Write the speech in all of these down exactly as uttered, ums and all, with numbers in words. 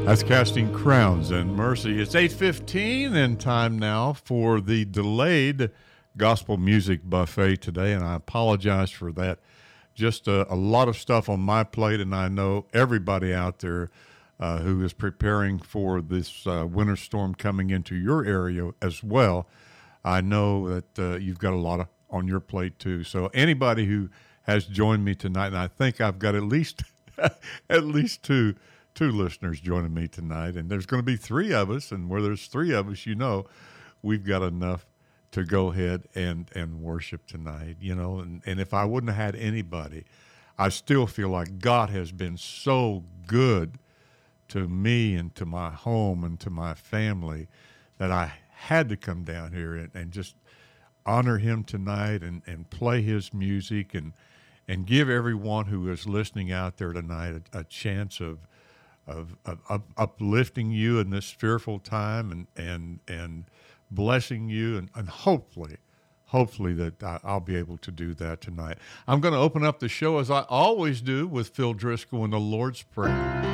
That's Casting Crowns and Mercy. It's eight fifteen and time now for the delayed gospel music buffet today, and I apologize for that. Just a, a lot of stuff on my plate, and I know everybody out there uh, who is preparing for this uh, winter storm coming into your area as well. I know that uh, you've got a lot of, on your plate too. So anybody who has joined me tonight, and I think I've got at least at least two two listeners joining me tonight, and there's going to be three of us, and where there's three of us, you know, we've got enough to go ahead and, and worship tonight, you know, and, and if I wouldn't have had anybody, I still feel like God has been so good to me and to my home and to my family that I had to come down here and, and just honor him tonight and, and play his music and and give everyone who is listening out there tonight a, a chance of Of, of, of uplifting you in this fearful time and and and blessing you and, and hopefully, hopefully that I, I'll be able to do that tonight. I'm going to open up the show as I always do with Phil Driscoll in the Lord's Prayer.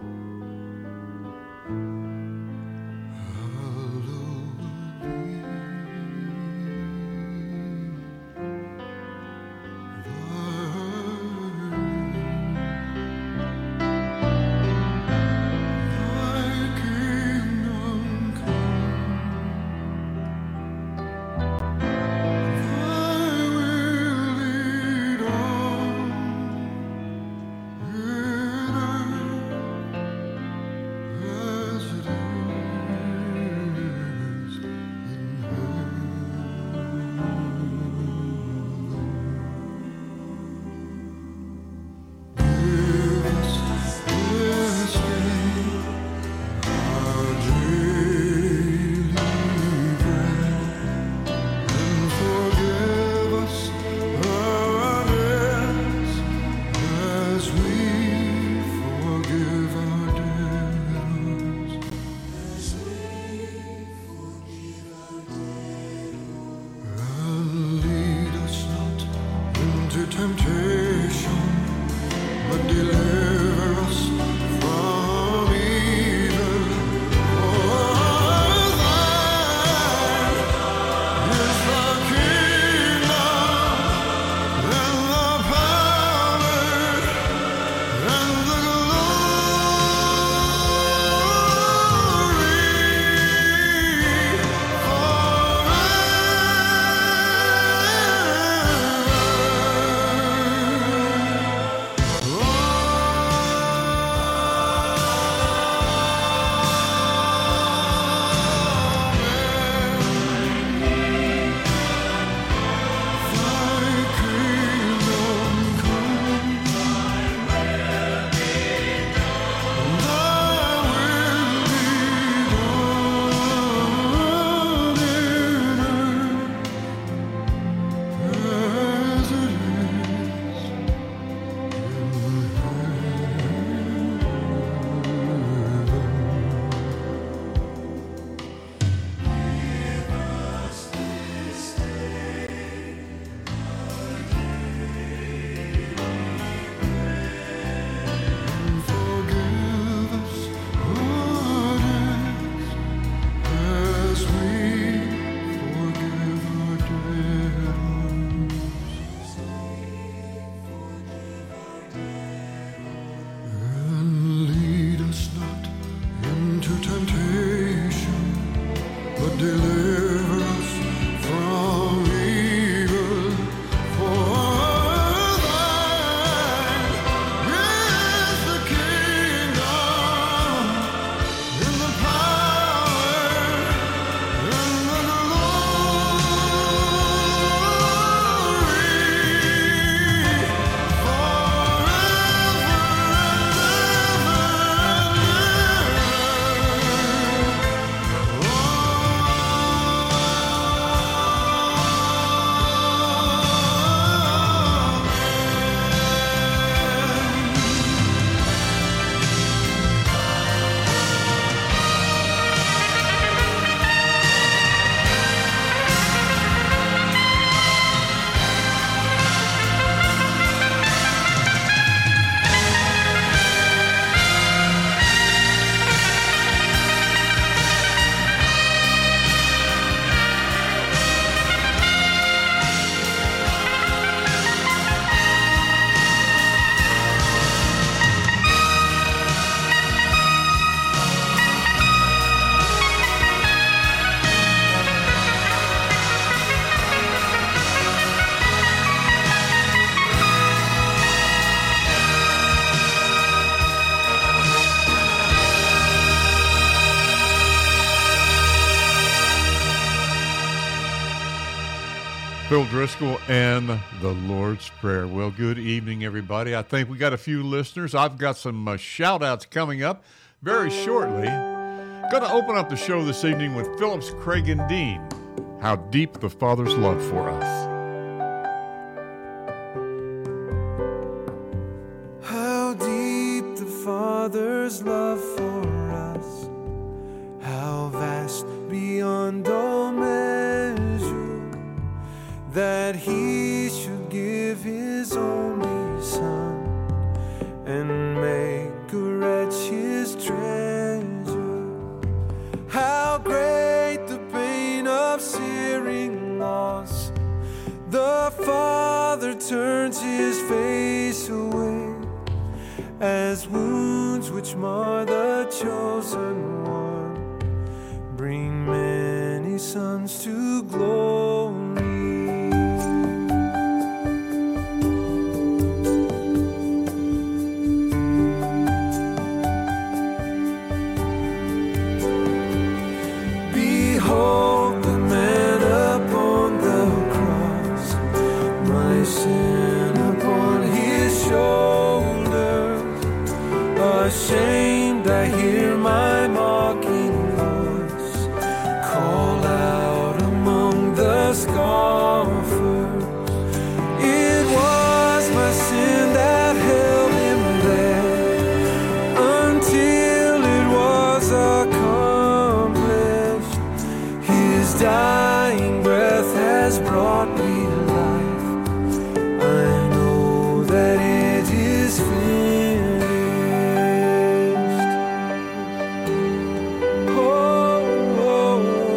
Hallowed be Phil Driscoll and the Lord's Prayer. Well, good evening, everybody. I think we got a few listeners. I've got some uh, shout-outs coming up very shortly. Going to open up the show this evening with Phillips, Craig, and Dean, How Deep the Father's Love for Us. How deep the Father's love for us, how vast beyond all measure, that He should give His only Son and make a wretch His treasure. How great the pain of searing loss, the Father turns His face away, as wounds which mar the chosen one bring many sons to glory. Behold the man upon the cross, my sin upon His shoulders. Ashamed I hear my mocking voice call out among the scoffers. It was my sin that held Him there until it was accomplished. His dying breath has brought me life. I know that it is finished. Oh, oh,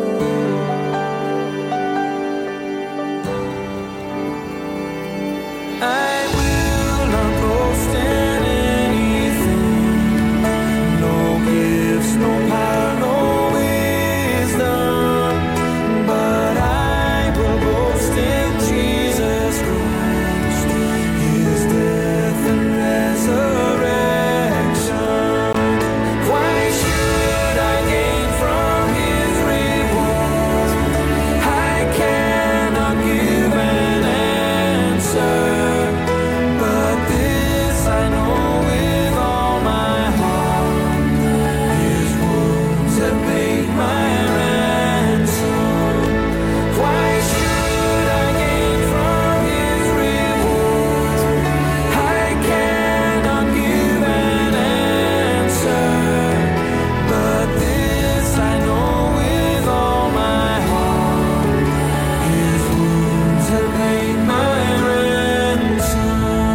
oh. I will not boast in anything, no gifts, no power, no wisdom, but I will boast in Jesus Christ, His death and resurrection. Why should I gain from His reward? I cannot give an answer, but this I know with all my heart: His wounds have paid my ransom. Why should I gain from His reward? I cannot give an answer, but this I know with all my heart: His wounds have paid my ransom.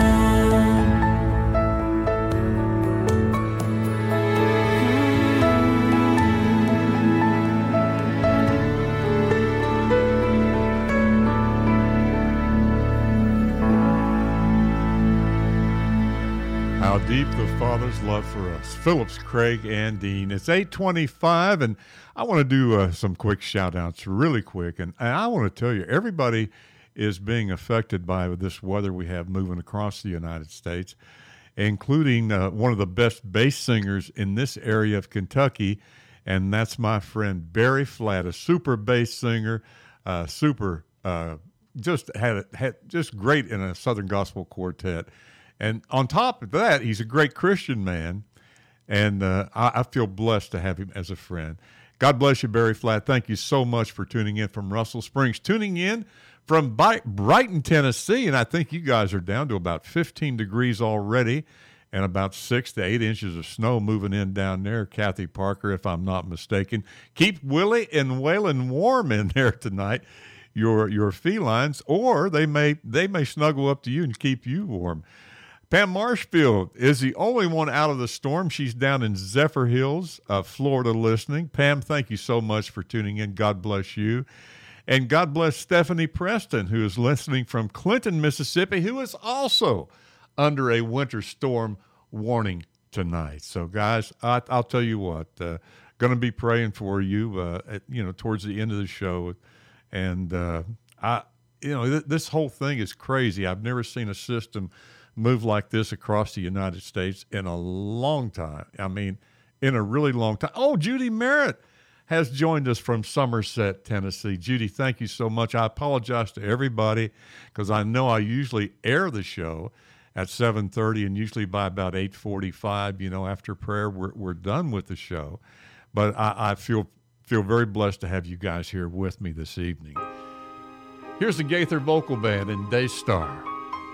How deep the Father's love for us. Phillips, Craig, and Dean. It's eight twenty-five, and I want to do uh, some quick shout-outs really quick. And, and I want to tell you, everybody is being affected by this weather we have moving across the United States, including uh, one of the best bass singers in this area of Kentucky, and that's my friend Barry Flatt, a super bass singer, uh, super, uh, just had, had just great in a Southern Gospel quartet. And on top of that, he's a great Christian man, and uh, I, I feel blessed to have him as a friend. God bless you, Barry Flatt. Thank you so much for tuning in from Russell Springs, tuning in from By- Brighton, Tennessee, and I think you guys are down to about fifteen degrees already and about six to eight inches of snow moving in down there. Kathy Parker, if I'm not mistaken. Keep Willie and Waylon warm in there tonight, your your felines, or they may they may snuggle up to you and keep you warm. Pam Marshfield is the only one out of the storm. She's down in Zephyr Hills, uh, Florida, listening. Pam, thank you so much for tuning in. God bless you. And God bless Stephanie Preston, who is listening from Clinton, Mississippi, who is also under a winter storm warning tonight. So, guys, I, I'll tell you what, uh, going to be praying for you, uh, at, you know, towards the end of the show. And, uh, I, you know, th- this whole thing is crazy. I've never seen a system move like this across the United States in a long time. I mean, in a really long time. Oh, Judy Merritt has joined us from Somerset, Tennessee. Judy, thank you so much. I apologize to everybody because I know I usually air the show at seven thirty, and usually by about eight forty-five, you know, after prayer, we're we're done with the show. But I, I feel feel very blessed to have you guys here with me this evening. Here's the Gaither Vocal Band and Daystar.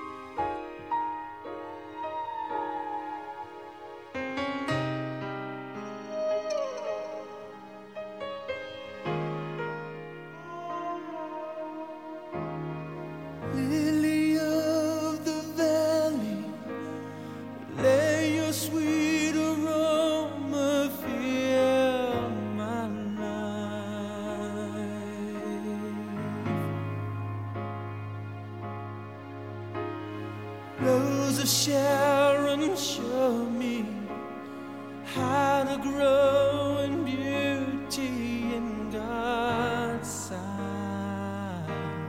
Rose of Sharon, show me how to grow in beauty in God's sight.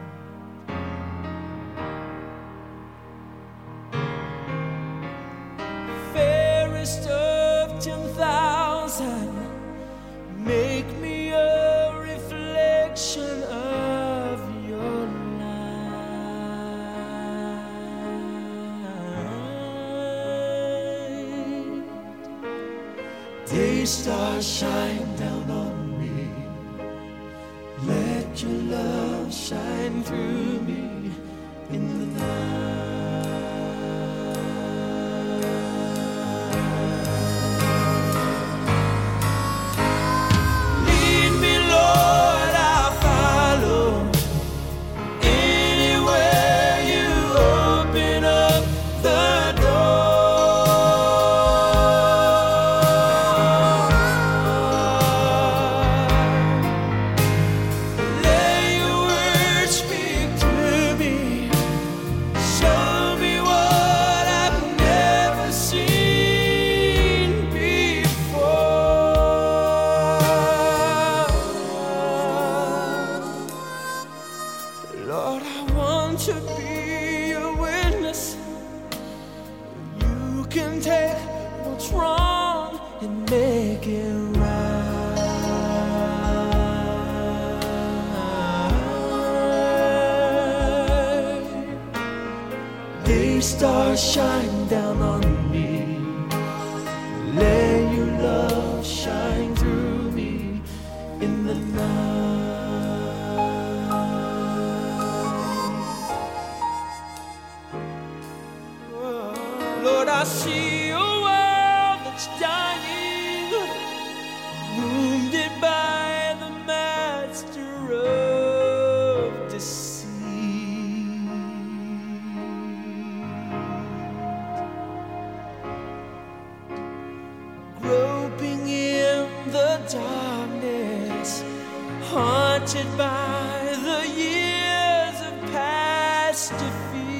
Fairest of ten thousand, make me a reflection of your Daystar, shine down on me. Let your love shine through me in the night. Lead me, Lord, I'll follow. Anywhere you open up the door. Lord, I want to be a witness. You can take what's wrong and make it right. Daystar, shine down on me. Let your love shine through me in the night. Lord, I see a world that's dying, wounded by the master of deceit. Groping in the darkness, haunted by the years of past defeat.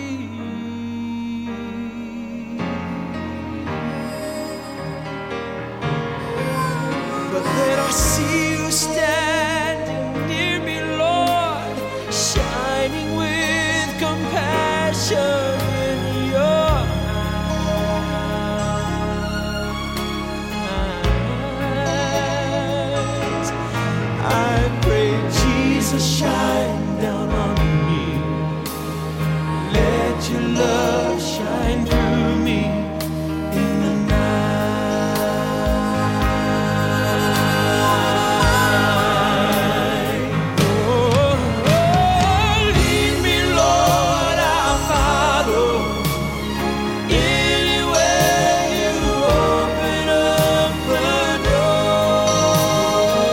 But then I see you standing near me, Lord, shining with compassion in your eyes. I pray, Jesus, shine down on me. Let your love shine through me in the night. Oh, lead me, Lord, I'll follow. Anywhere you open up the door.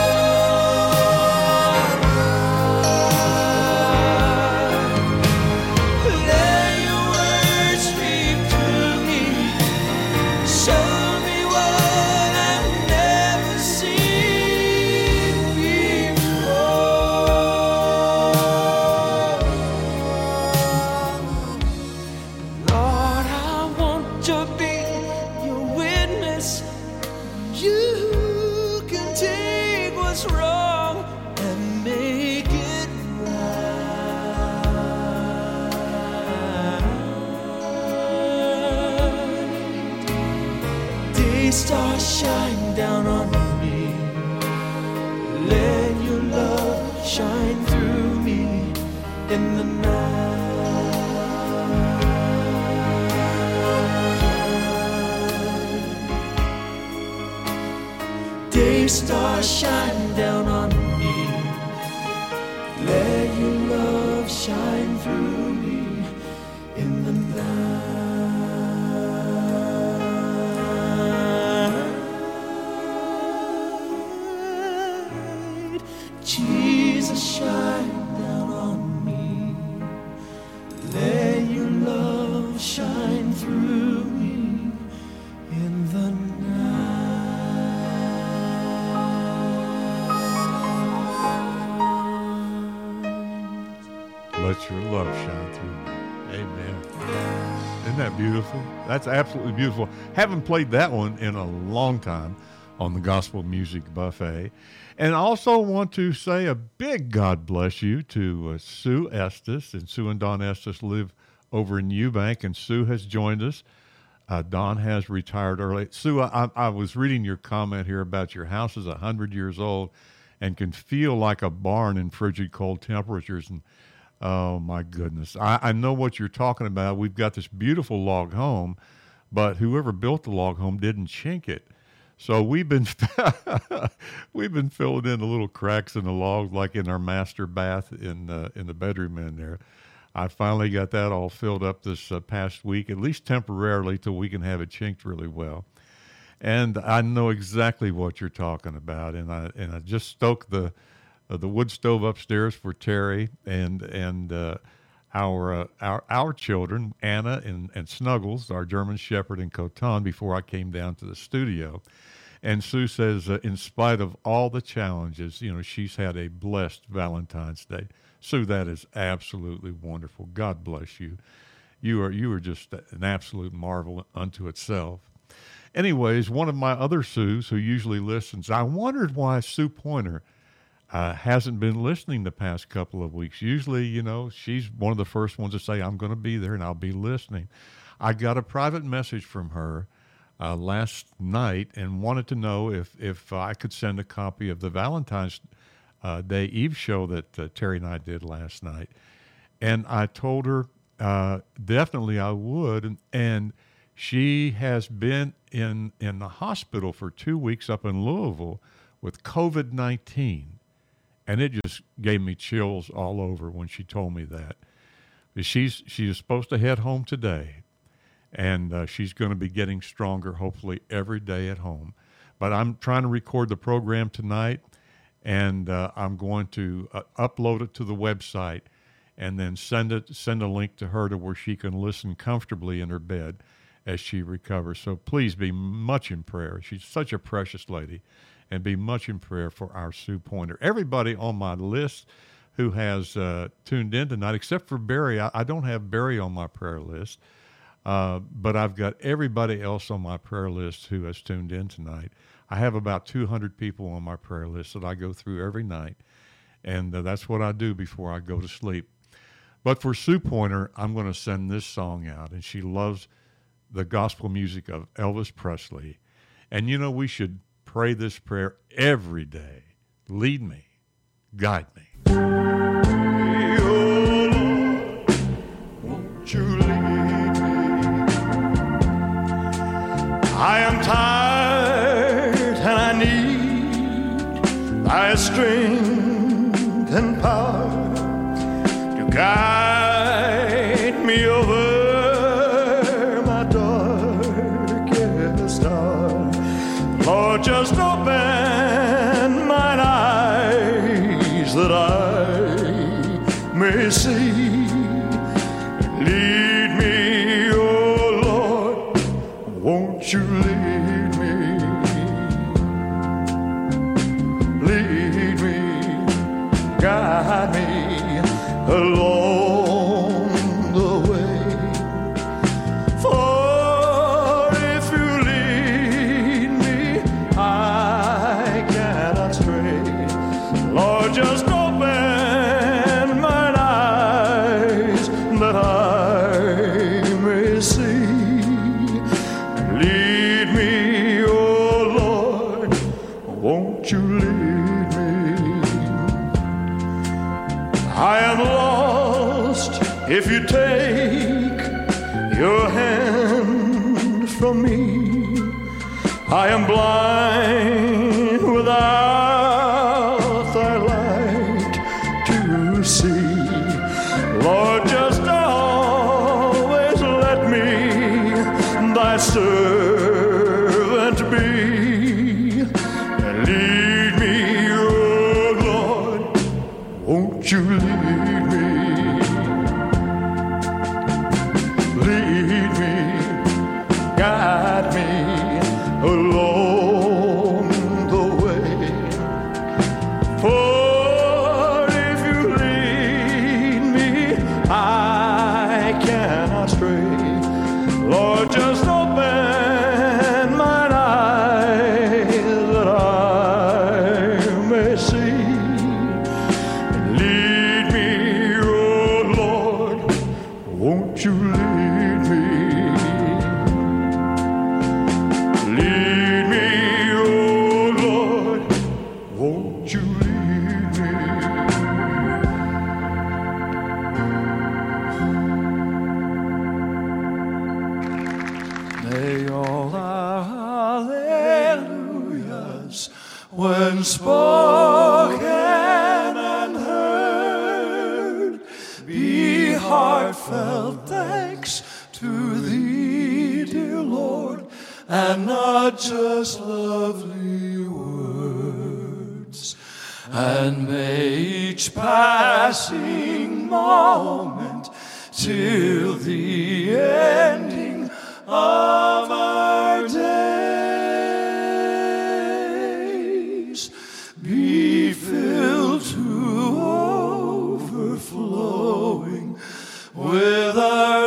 Let your word speak to me. Show me what I've never seen before. Lord, I want to be your witness. You can take what's wrong and make it right. Daystar, shine down on me. shine through me in the night. Day star shine down on me. Let your love shine through me in the night. Jesus, shine down on me. Let your love shine through me in the night. Let your love shine through me. Amen. Isn't that beautiful? That's absolutely beautiful. Haven't played that one in a long time on the Gospel Music Buffet. And I also want to say a big God bless you to uh, Sue Estes. And Sue and Don Estes live over in Eubank, and Sue has joined us. Uh, Don has retired early. Sue, I, I was reading your comment here about your house is one hundred years old and can feel like a barn in frigid cold temperatures. And oh, my goodness. I, I know what you're talking about. We've got this beautiful log home, but whoever built the log home didn't chink it. So we've been we've been filling in the little cracks in the logs, like in our master bath in uh, in the bedroom in there. I finally got that all filled up this uh, past week, at least temporarily, till we can have it chinked really well. And I know exactly what you're talking about. And I and I just stoked the uh, the wood stove upstairs for Terry and and uh, our uh, our our children, Anna and, and Snuggles, our German Shepherd and Coton, before I came down to the studio. And Sue says, uh, in spite of all the challenges, you know, she's had a blessed Valentine's Day. Sue, that is absolutely wonderful. God bless you. You are you are just an absolute marvel unto itself. Anyways, one of my other Sues who usually listens, I wondered why Sue Pointer uh, hasn't been listening the past couple of weeks. Usually, you know, she's one of the first ones to say, I'm going to be there and I'll be listening. I got a private message from her Uh, last night and wanted to know if, if uh, I could send a copy of the Valentine's uh, Day Eve show that uh, Terry and I did last night. And I told her uh, definitely I would. And, and she has been in, in the hospital for two weeks up in Louisville with covid nineteen. And it just gave me chills all over when she told me that. She's, she is supposed to head home today. And uh, she's going to be getting stronger, hopefully, every day at home. But I'm trying to record the program tonight, and uh, I'm going to uh, upload it to the website and then send it, send a link to her to where she can listen comfortably in her bed as she recovers. So please be much in prayer. She's such a precious lady, and be much in prayer for our Sue Pointer. Everybody on my list who has uh, tuned in tonight, except for Barry. I, I don't have Barry on my prayer list. Uh, but I've got everybody else on my prayer list who has tuned in tonight. I have about two hundred people on my prayer list that I go through every night, and uh, that's what I do before I go to sleep. But for Sue Pointer, I'm going to send this song out, and she loves the gospel music of Elvis Presley. And, you know, we should pray this prayer every day. Lead me, guide me. Hey, oh Lord, won't you lead? I am tired and I need thy strength and power to guide me over my darkest hour. Lord, just open mine eyes that I may see. Lead me, oh Lord, won't you lead me, lead me, guide me along the way. For if you lead me, I cannot stray. Lord, just open mine eyes that I may see. Lead me, oh Lord, won't you lead me? am lost if you take your hand from me. I am blind without thy light to see. Lord, just always let me thy servant be. And lead me, oh Lord, won't you lead me? Lead me, guide me along the way. For if you lead me, I cannot stray. Lord, just open mine eyes that I may see. Lead me, oh Lord, won't you lead me? Lead me, oh Lord, won't you lead me? May all our hallelujahs, when spoken and heard, be heartfelt thanks to thee, dear Lord, and not just lovely words. And may each passing moment till the ending of our days be filled to overflowing with our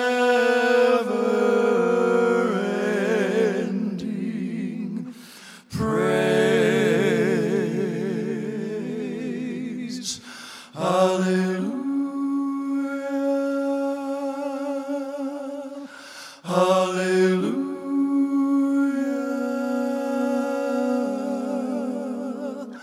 never-ending praise. Hallelujah. Hallelujah.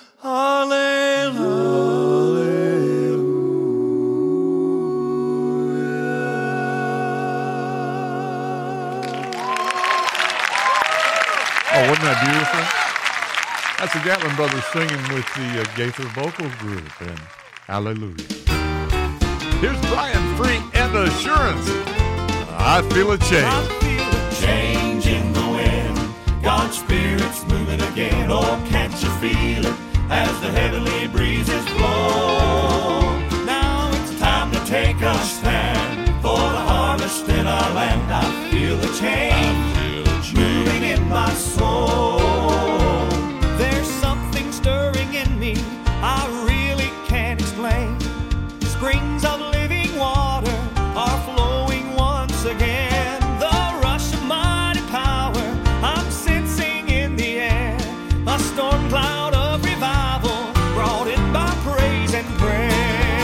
Oh, wasn't that beautiful? That's the Gatlin Brothers singing with the uh, Gaither Vocal Group, and hallelujah. Here's Brian Free and Assurance. I feel a change. I feel a change in the wind. God's Spirit's moving again. Oh, can't you feel it as the heavenly breezes blow? Now it's time to take a stand for the harvest in our land. I feel the change moving in my soul. There's something stirring in me I really can't explain. Springs of living water are flowing once again. The rush of mighty power I'm sensing in the air. A storm cloud of revival brought in by praise and prayer.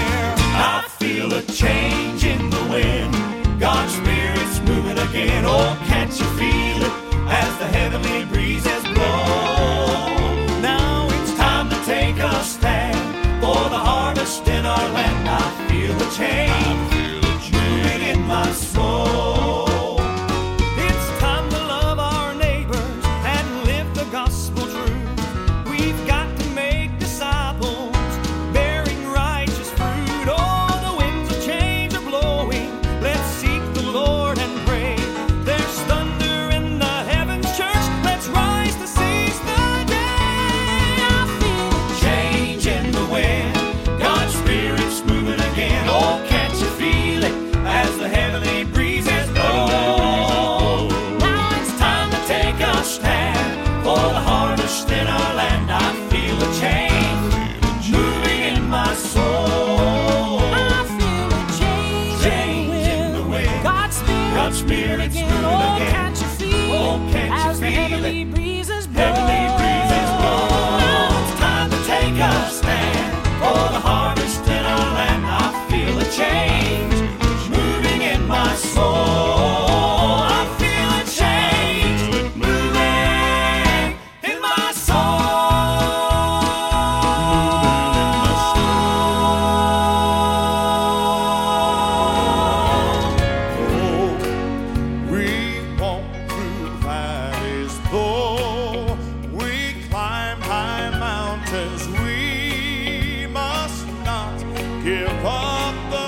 give up the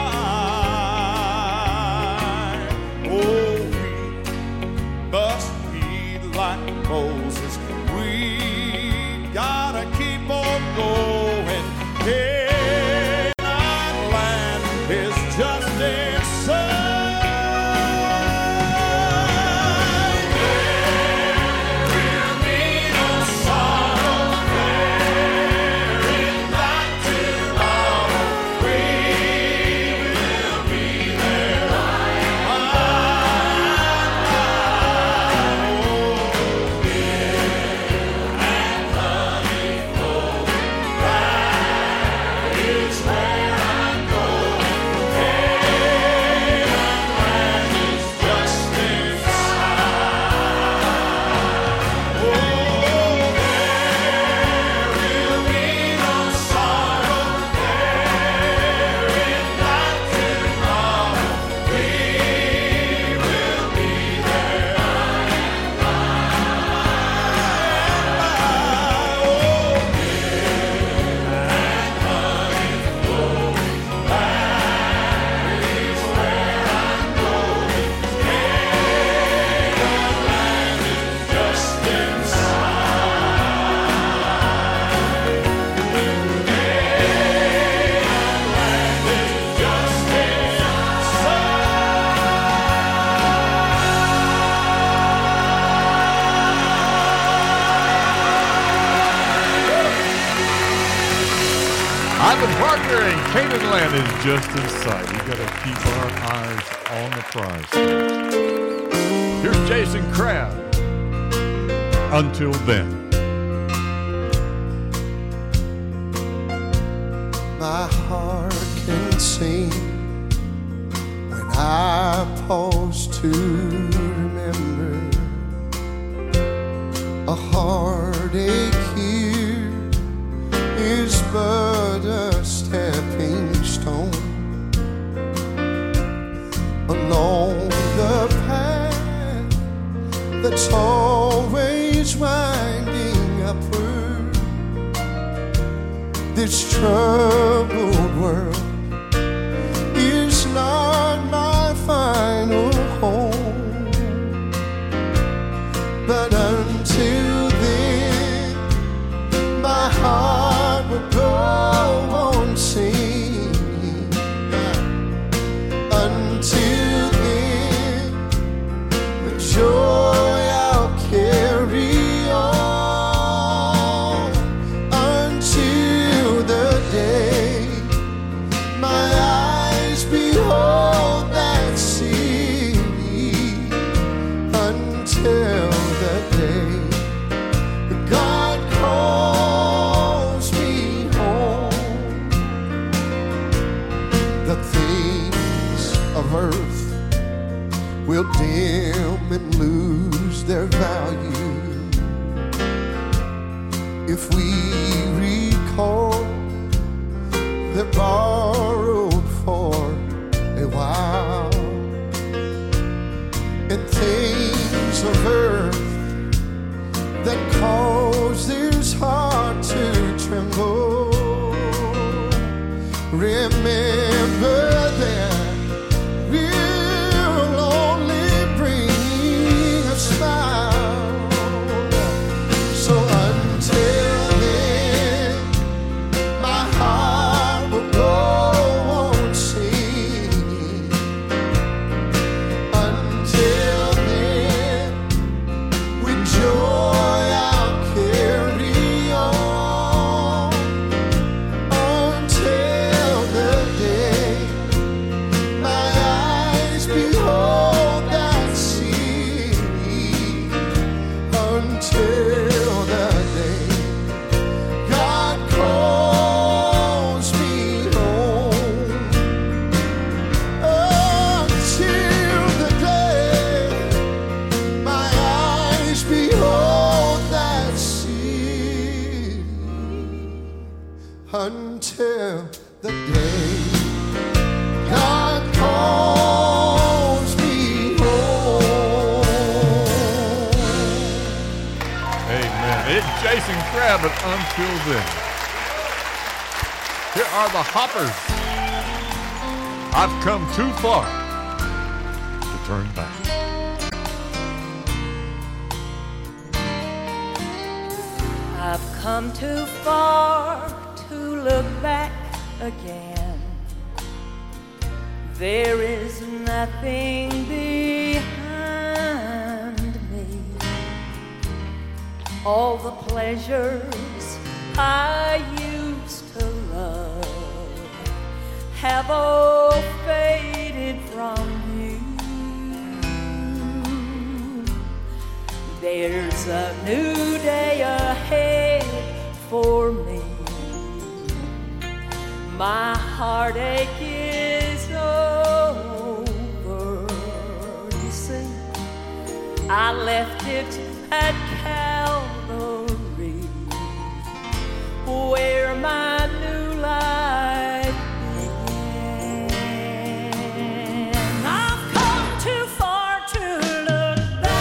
fight. Oh, we must be like Moses. We gotta keep on going. Canaan land is just inside. Ivan Parker and Canaan Land is just in sight. We got to keep our eyes on the prize. Here's Jason Crabb. Until Then. My heart can sing when I pause to remember a heartache here is but a stepping stone along the path that's always winding upward. This troubled world is not my final home, but until then my heart will go on singing. Until then, with joy I'll carry on until the day my eyes behold that city. Until the day God calls me home. The things of earth will dim and lose their value if we recall they're borrowed for a while. And things of earth that cause this heart to tremble, remember that will only bring a smile. So until then, my heart will go on singing. Until then, with joy I'll carry on until the day my eyes behold that city. Until the day God calls me home. Until the day my eyes behold that sea. Until the day God calls me home. Amen. It's Jason Crabb, but Until Then. Here, are the Hoppers. I've come too far to turn back. I've come too far to look back again. There is nothing behind me. All the pleasures I used to love have all faded from you. There's a new day ahead for me. My heartache is over. You see, I left it at Calvary, where my new life began. I've come too far to look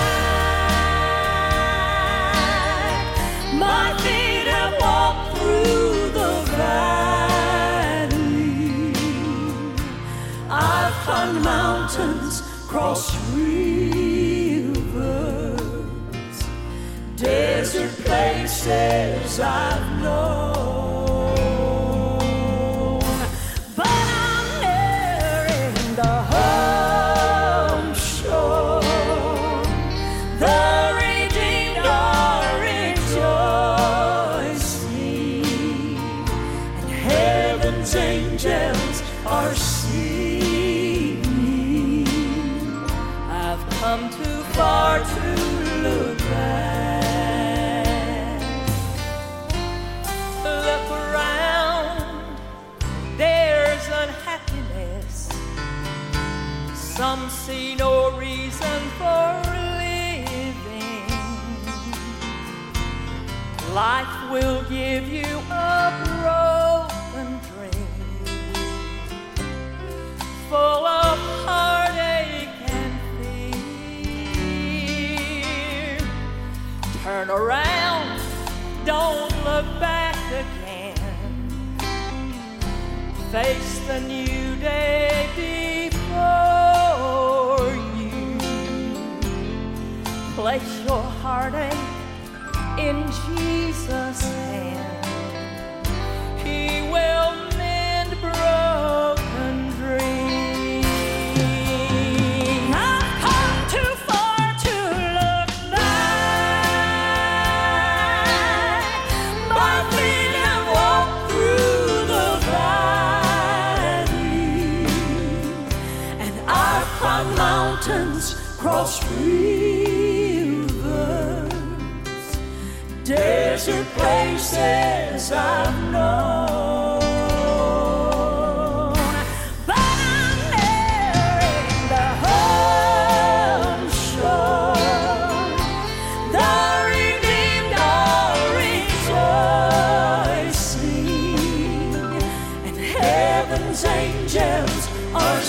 back. My feet have walked through the valley. I've climbed mountains, crossed rivers, desert places I've known, but I'm nearing the home shore. The redeemed are rejoicing, and heaven's angels are singing. I've come too far to look back. Look around, there's unhappiness. Some see no reason for living. Life will give you a broken dream, full of heartache and fear. Turn around, don't look back again. Face the new day before you. Place your heartache in Jesus' hand. He will mend broken dreams. I've come too far to look back. My feet have walked through the valley, and I've climbed mountains, crossed rivers, desert places I've known, but I'm nearing the home shore. The redeemed are rejoicing, and heaven's angels are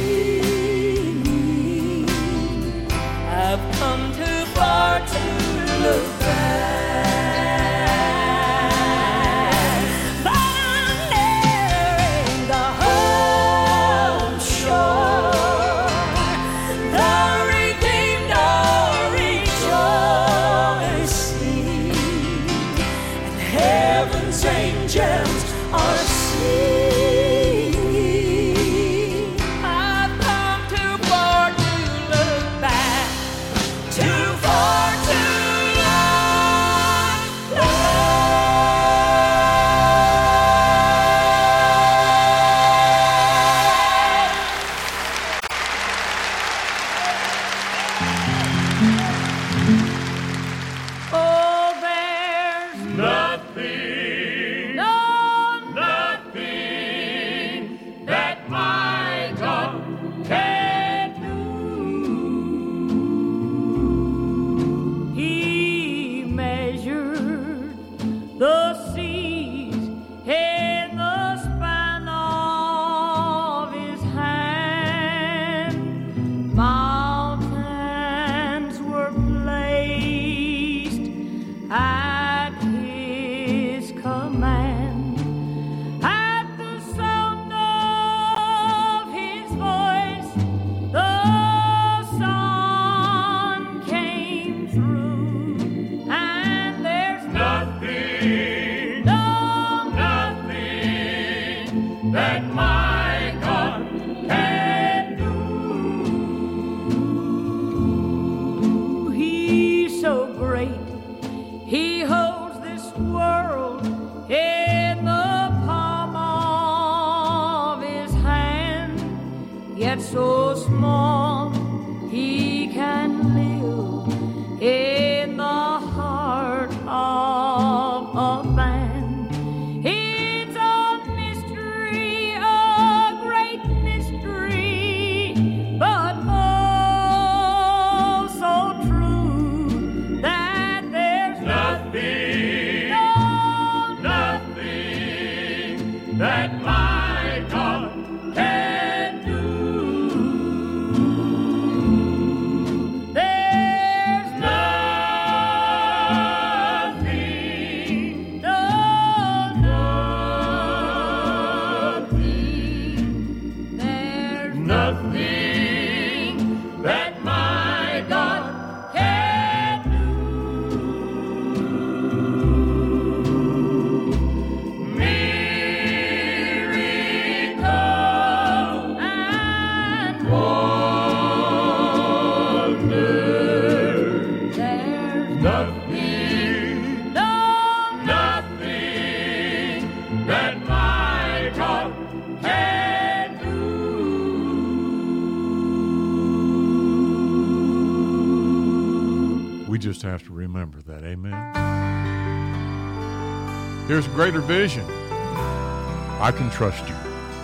singing. I've come too far to look back, but I'm nearing the home shore. The redeemed are rejoicing, and heaven's angels are singing. I've come too far to look back, too far to look that my God can do. He's so great. He holds this world in the palm of his hand, yet so small he can live in the heart of a man. It's a mystery, a great mystery, but oh, so true that there's Nothing, no, nothing that my God can do. there's Nothing, no, nothing, there's nothing that my God can do. miracle And wonder. there's Nothing, no, nothing that my God can do. We just have to remember that. Amen. Here's greater vision. I can trust you.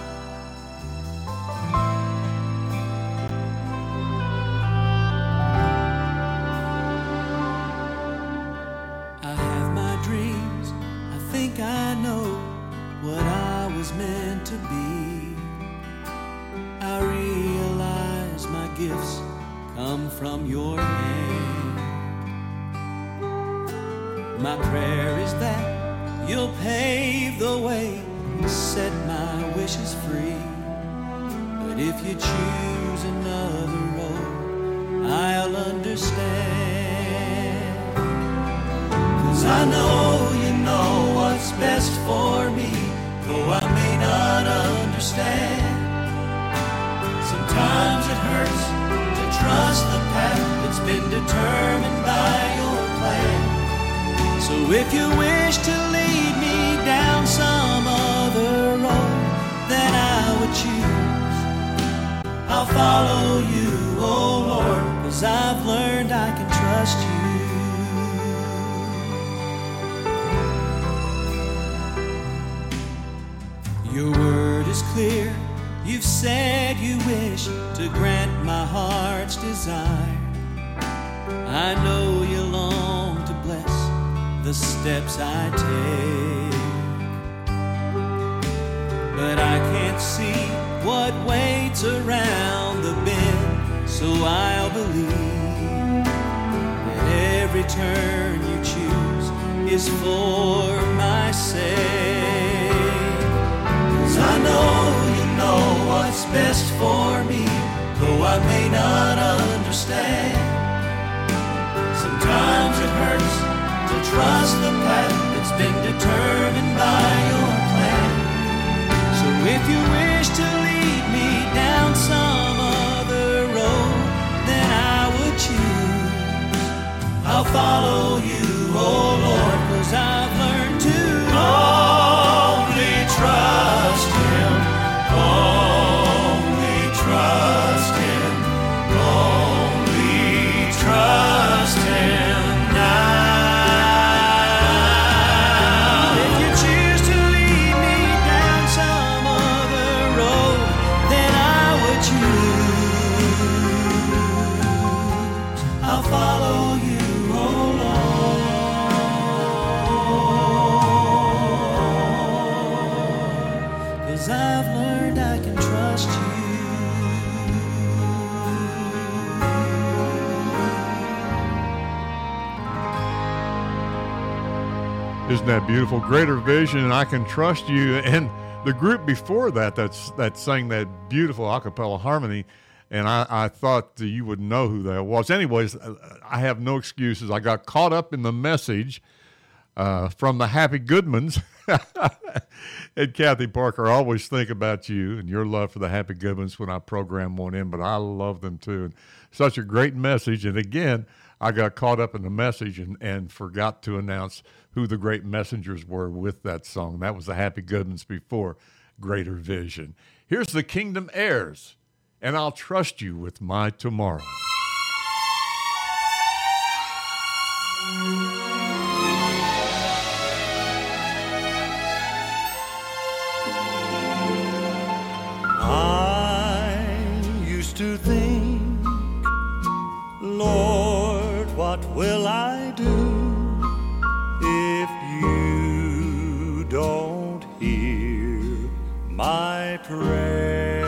I have my dreams. I think I know what I was meant to be. I realize my gifts come from your hand. My prayer is that you'll pave the way, set my wishes free. But if you choose another road, I'll understand. 'Cause I know you know what's best for me, though I may not understand. Sometimes it hurts to trust the path that's been determined by your plan. So if you wish to lead me down some other road that I would choose, I'll follow you, oh Lord, 'cause I've learned I can trust you. Your word is clear. You've said you wish to grant my heart's desire. I know you long to bless the steps I take, but I can't see what waits around the bend. So I'll believe that every turn you choose is for my sake. 'Cause I know you know what's best for me, though I may not understand. Sometimes it hurts to trust the path that's been determined by your plan. So if you wish to lead me down some other road than I would choose, I'll follow you, oh Lord, 'cause I've learned to Only trust Him, only trust Him, only trust Him now. If you choose to lead me down some other road than I would choose, I'll follow you, oh Lord, 'cause I've learned I can trust you. Isn't that beautiful? Greater vision, and I can trust you. And the group before that, that's that sang that beautiful a cappella harmony, and I, I thought that you would know who that was. Anyways, I have no excuses. I got caught up in the message uh, from the Happy Goodmans. And Kathy Parker, I always think about you and your love for the Happy Goodmans when I program one in, but I love them too. And such a great message. And again, I got caught up in the message and, and forgot to announce who the great messengers were with that song. That was the Happy Goodmans before Greater Vision. Here's the Kingdom Heirs, and I'll trust you with my tomorrow. I used to think, Lord, what will I do if you don't hear my prayer?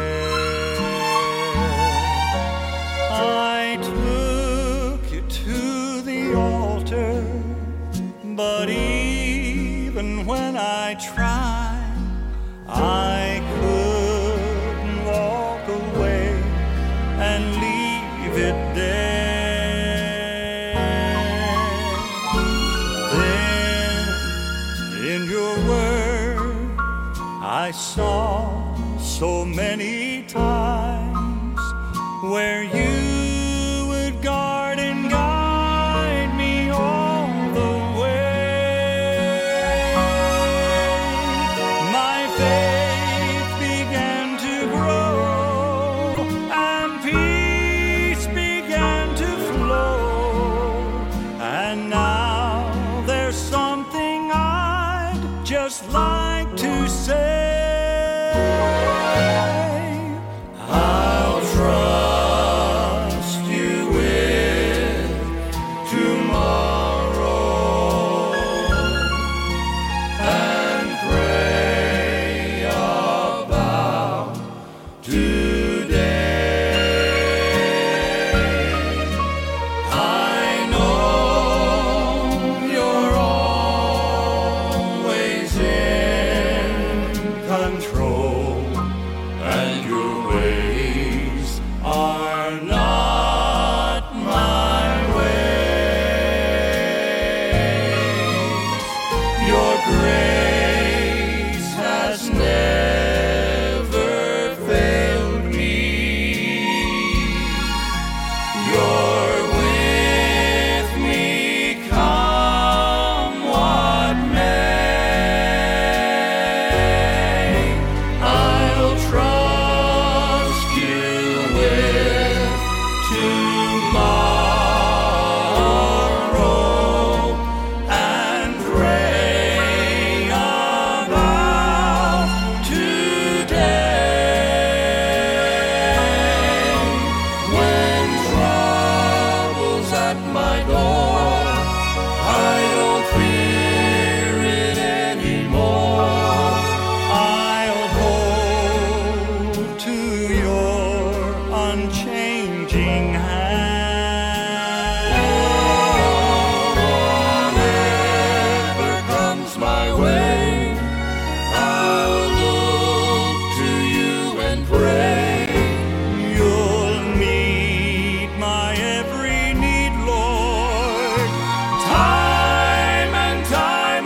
I took you to the altar, but even when I tried, I couldn't walk away and leave it there. Then in your word I saw so many times where you would guard and guide me all the way. My faith began to grow and peace began to flow, and now there's something I'd just like to say. I'll trust you with tomorrow and pray about today. I know you're always in control, and your ways are not my ways. Your grace has never failed me. You're with me, come what may. I'll trust you with tomorrow and pray about today. When trouble's at my door, I don't fear it anymore. I'll hold to your unchanging hand. Whatever comes my way, I'll look to you and pray. You'll meet my every need, Lord, time and time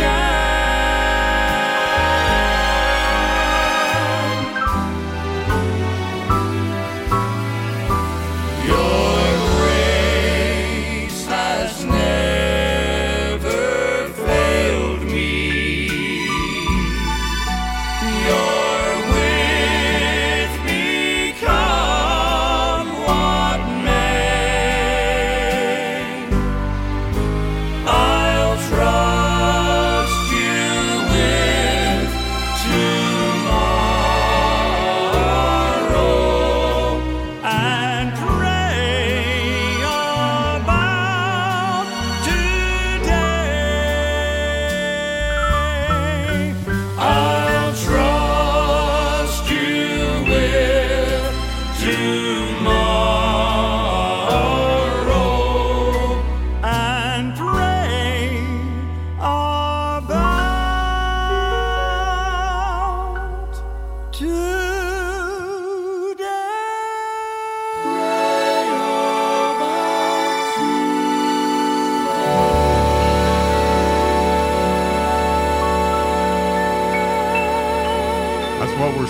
again. Your grace has never failed me. You're with me, come what may. I'll trust you with tomorrow and pray about today. I'll trust you with tomorrow and pray about today.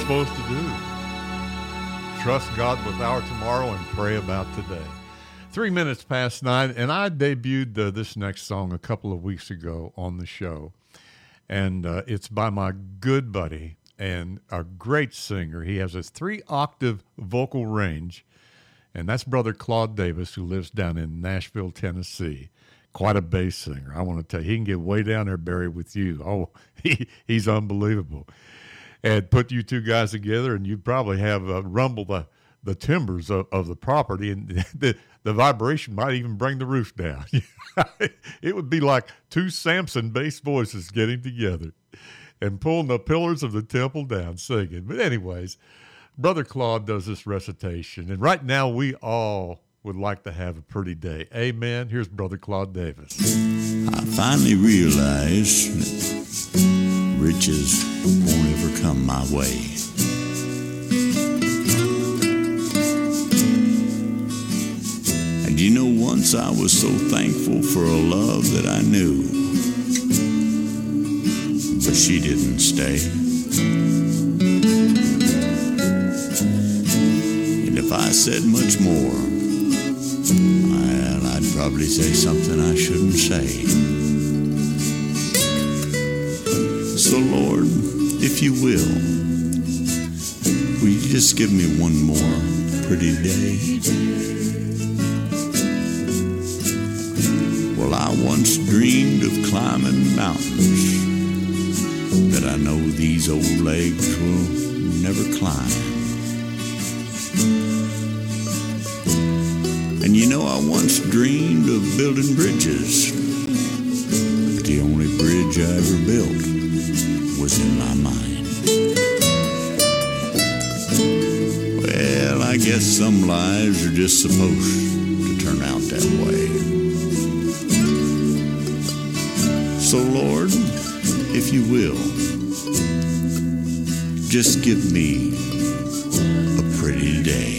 supposed to do. Trust God with our tomorrow and pray about today. Three minutes past nine, and I debuted uh, this next song a couple of weeks ago on the show. And uh, it's by my good buddy and a great singer. He has a three-octave vocal range, and that's Brother Claude Davis, who lives down in Nashville, Tennessee. Quite a bass singer. I want to tell you, he can get way down there, Barry, with you. Oh, he, he's unbelievable. And put you two guys together, and you'd probably have uh, rumble the, the timbers of, of the property, and the, the vibration might even bring the roof down. It would be like two Samson bass voices getting together and pulling the pillars of the temple down, singing. But anyways, Brother Claude does this recitation, and right now we all would like to have a pretty day. Amen. Here's Brother Claude Davis. I finally realized that riches won't ever come my way. And you know, once I was so thankful for a love that I knew, but she didn't stay. And if I said much more, well, I'd probably say something I shouldn't say. So, Lord, if you will, will you just give me one more pretty day? Well, I once dreamed of climbing mountains that I know these old legs will never climb. And you know, I once dreamed of building bridges, but the only bridge I ever built was in my mind. Well, I guess some lives are just supposed to turn out that way. So, Lord, if you will, just give me a pretty day.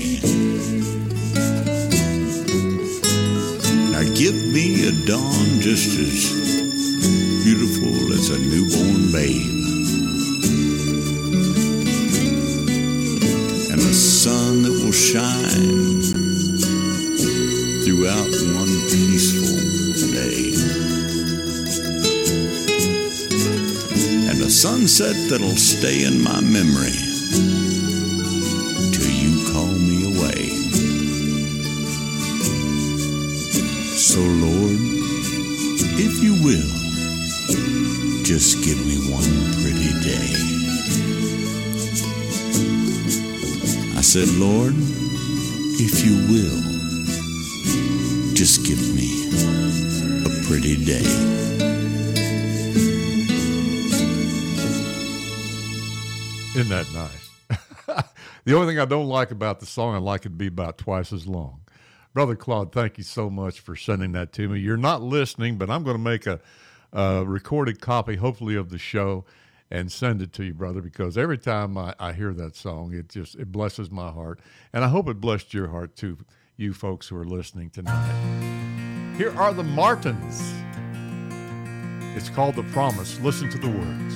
Give me a dawn just as beautiful as a newborn babe, and a sun that will shine throughout one peaceful day, and a sunset that'll stay in my memory till you call me away. So, Lord, if you will, just give me one pretty day. I said, Lord, if you will, just give me a pretty day. Isn't that nice? The only thing I don't like about the song, I'd like it to be about twice as long. Brother Claude, thank you so much for sending that to me. You're not listening, but I'm going to make a, a recorded copy, hopefully, of the show and send it to you, brother, because every time I, I hear that song, it just it blesses my heart. And I hope it blessed your heart, too, you folks who are listening tonight. Here are the Martins. It's called The Promise. Listen to the words.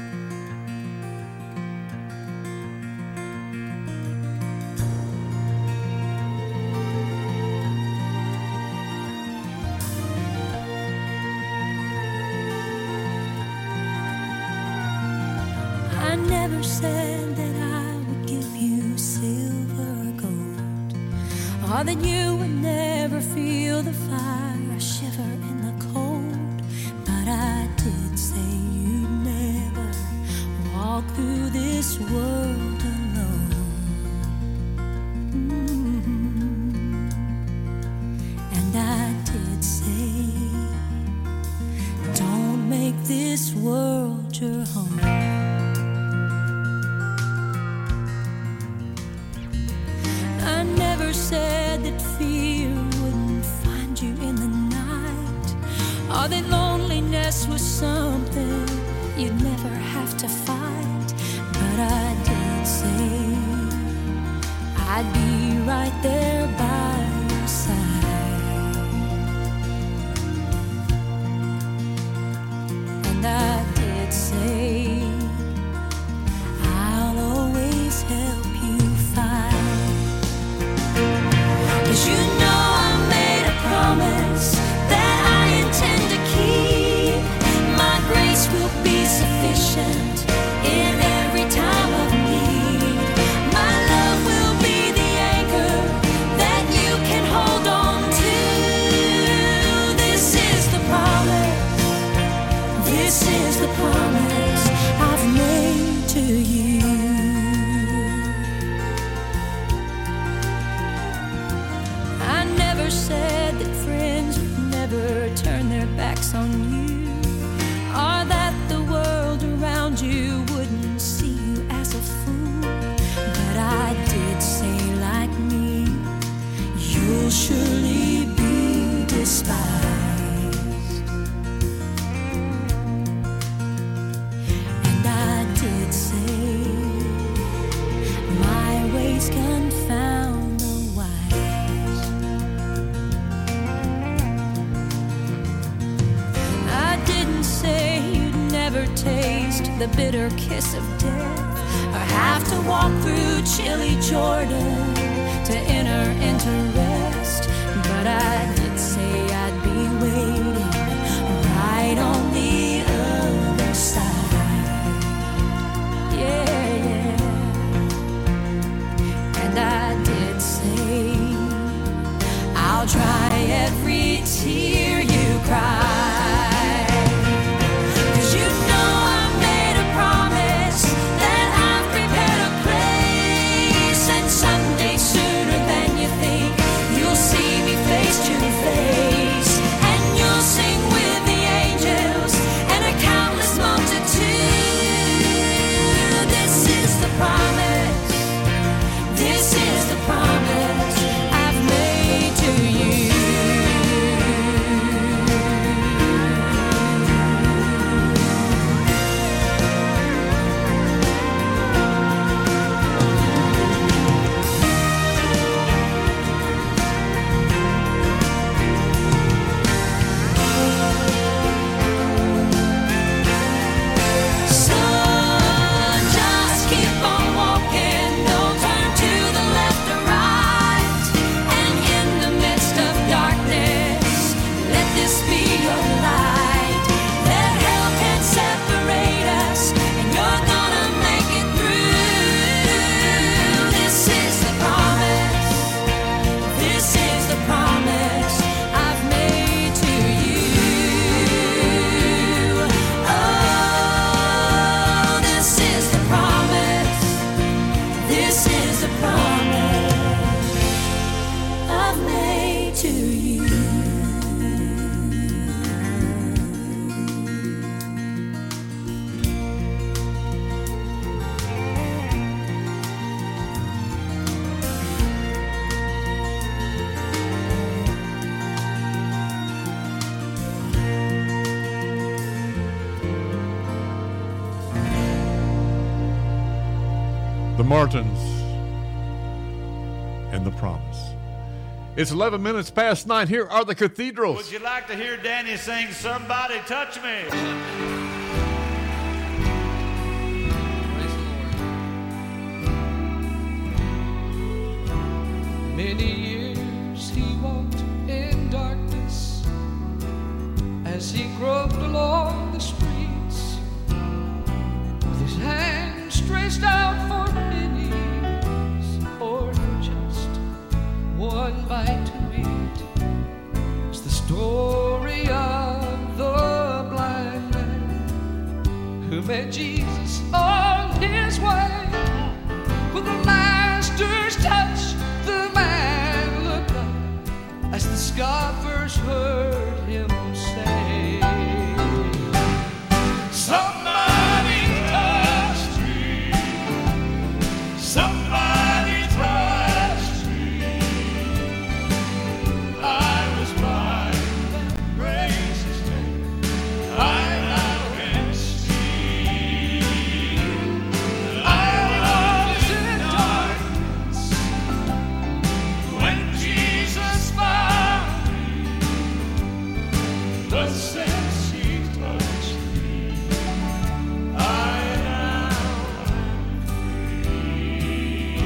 Said that I would give you silver or gold, or that you would never feel the fire or shiver in the cold. But I did say you'd never walk through this world alone. Mm-hmm. And I did say, don't make this world your home. Said that fear wouldn't find you in the night, or that loneliness was something you'd never have to fight. But I did say I'd be right there by your side, and I did say I'll always the bitter kiss of death, or have to walk through chilly Jordan to enter into rest. But I did say I'd be waiting right on the other side. Yeah, yeah. And I did say I'll dry every tear you cry. Martins and the Promise. It's eleven minutes past nine. Here are the Cathedrals. Would you like to hear Danny sing Somebody Touch Me? Many years he walked in darkness as he groped along the streets with his hands stretched out for pennies or just one bite to eat. It's the story of the blind man who met Jesus on his way. With the master's touch, the man looked up as the scoffers heard him say, somebody touched me, somebody touched me. I was blind, praise his name, I now can see. I was in darkness when Jesus found me, but since he touched me, I now am free.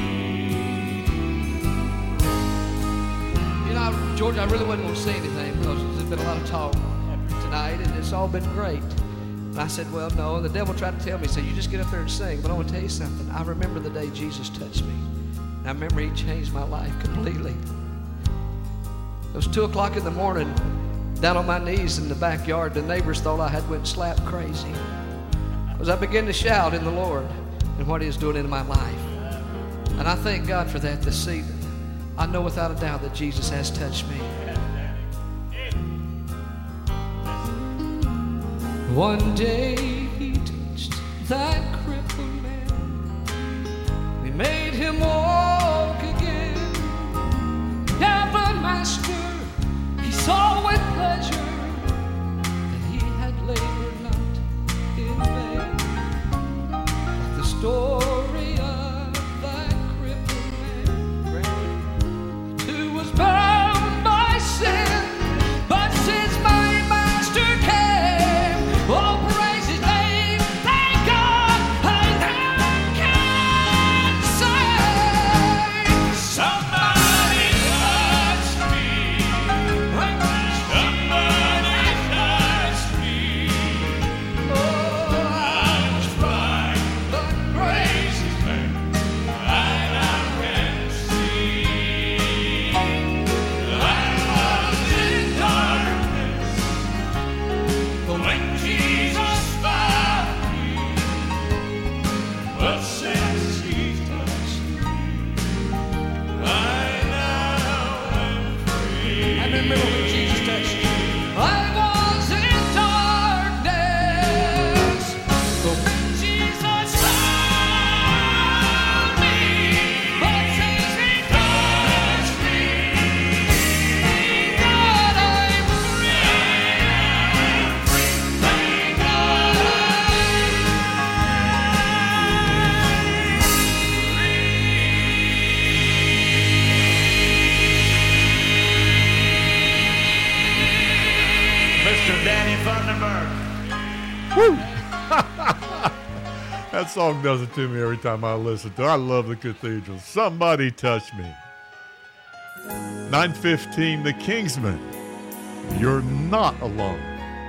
You know, George, I really wasn't going to say anything because there's been a lot of talk tonight and it's all been great. And I said, well, no. And the devil tried to tell me, he said, you just get up there and sing. But I want to tell you something. I remember the day Jesus touched me. And I remember he changed my life completely. It was two o'clock in the morning, down on my knees in the backyard. The neighbors thought I had went slap crazy. Because I began to shout in the Lord and what he is doing in my life. And I thank God for that this evening. I know without a doubt that Jesus has touched me. One day he touched that crippled man. He made him walk again. Now the master, he saw with pleasure that he had labored not in vain. Like the story of that crippled man, he too was bound by sin. But since my master came, oh, praise his name, thank God. That song does it to me every time I listen to it. I love the Cathedrals. Somebody touch me. nine fifteen, The Kingsmen. You're not alone.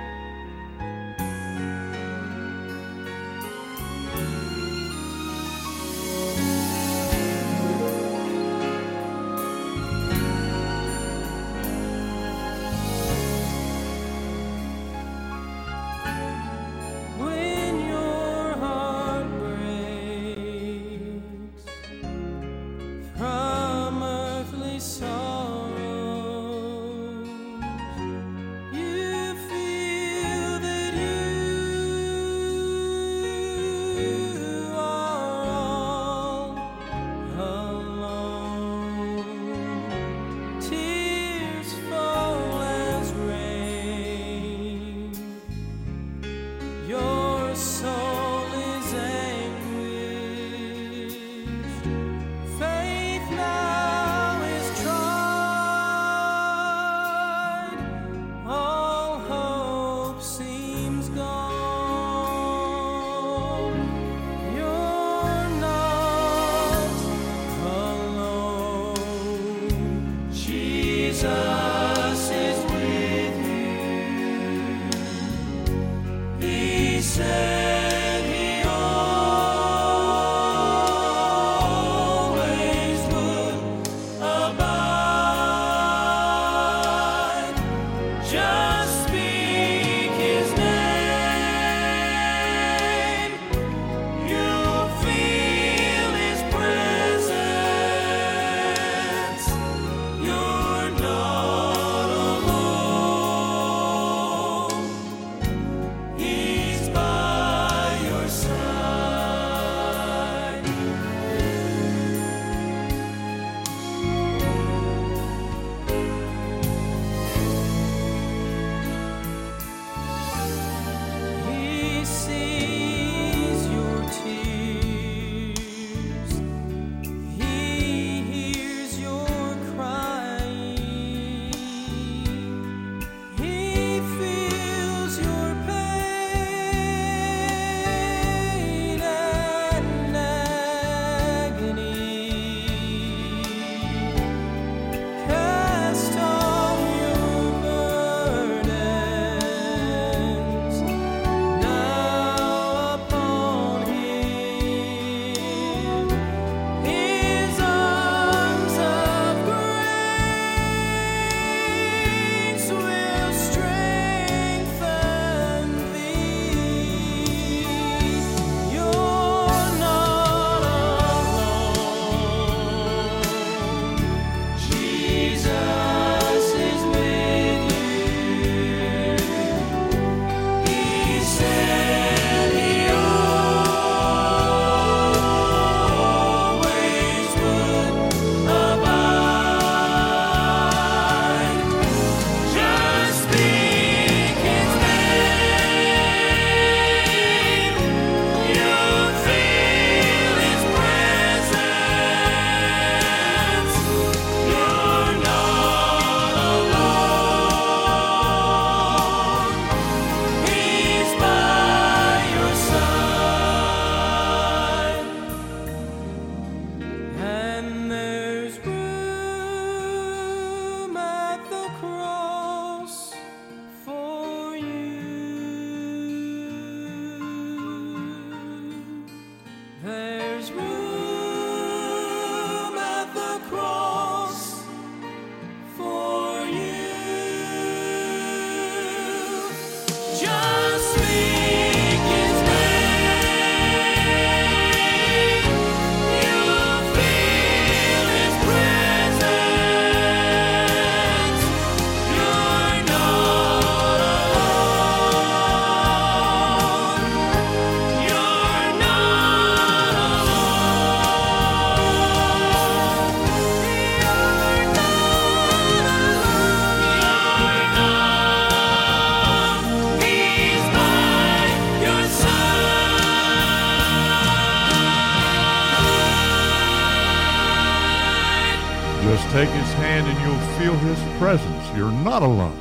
Take his hand and you'll feel his presence. You're not alone.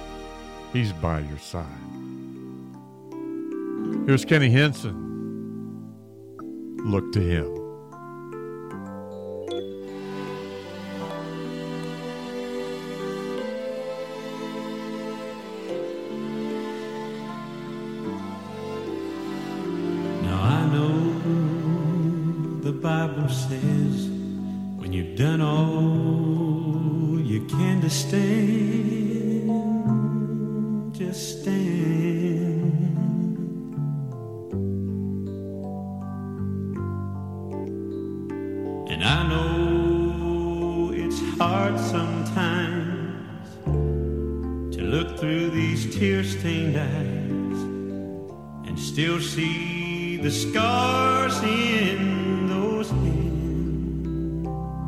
He's by your side. Here's Kenny Henson. look to him. Now I know the Bible says when you've done all you can to stand, just stand. And I know it's hard sometimes to look through these tear-stained eyes and still see the scars in those hands.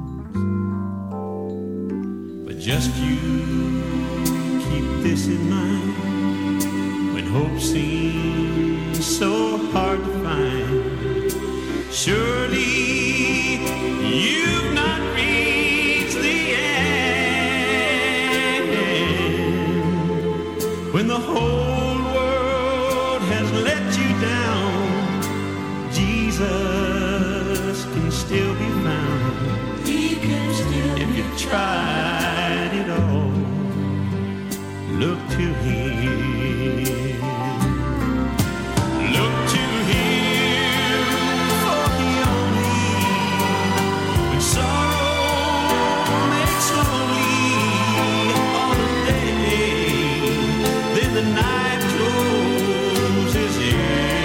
But just you keep this in mind when hope seems so hard to find. Surely you've not reached the end. When the whole world has let you down, Jesus can still be found. He can still if you've tried it all, look to him. Look to him, for he only when sorrow makes lonely on a day, then the night closes in.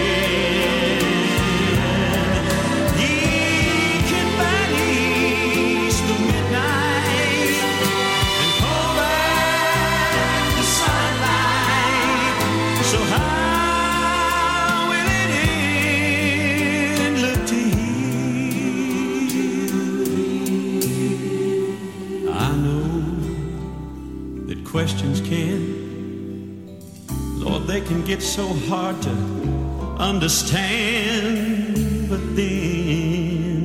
He can banish the midnight and call back the sunlight. So how will it end? Look to him. I know that questions can, Lord, they can get so hard to understand, but then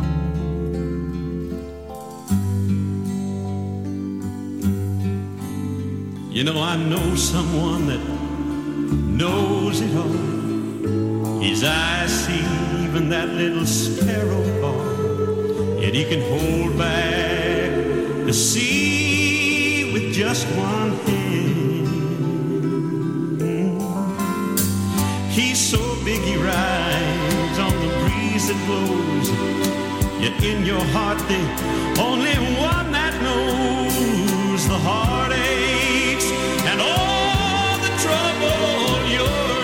you know, I know someone that knows it all. His eyes see even that little sparrow fall, yet he can hold back the sea with just one hand. He's so big he rides on the breeze that blows, yet in your heart the only one that knows the heartaches and all the trouble you're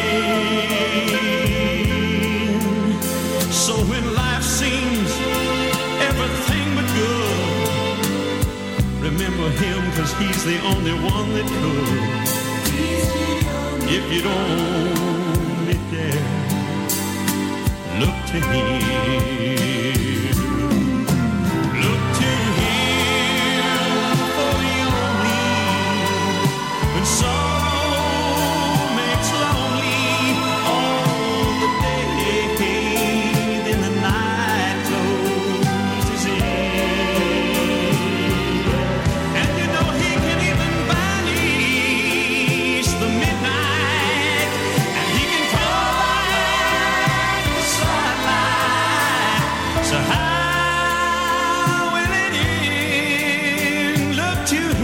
in. So when life seems everything but good, remember him, 'cause he's the only one that could. If you don't dare, look to him. Look to him, for he only when sorrow makes lonely all the day, then the night closes in. And you know he can even banish the midnight, and he can call back the sunlight. So how will it end? Look to him.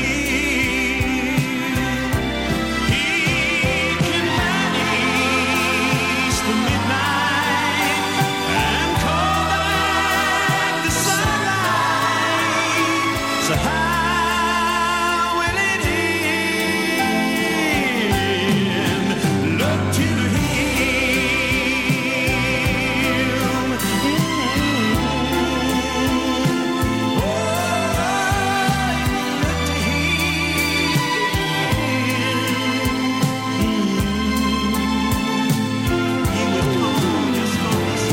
He can banish the midnight and call back the sunlight. So how will it end? Look to him. Oh, look to him. He will come just for us.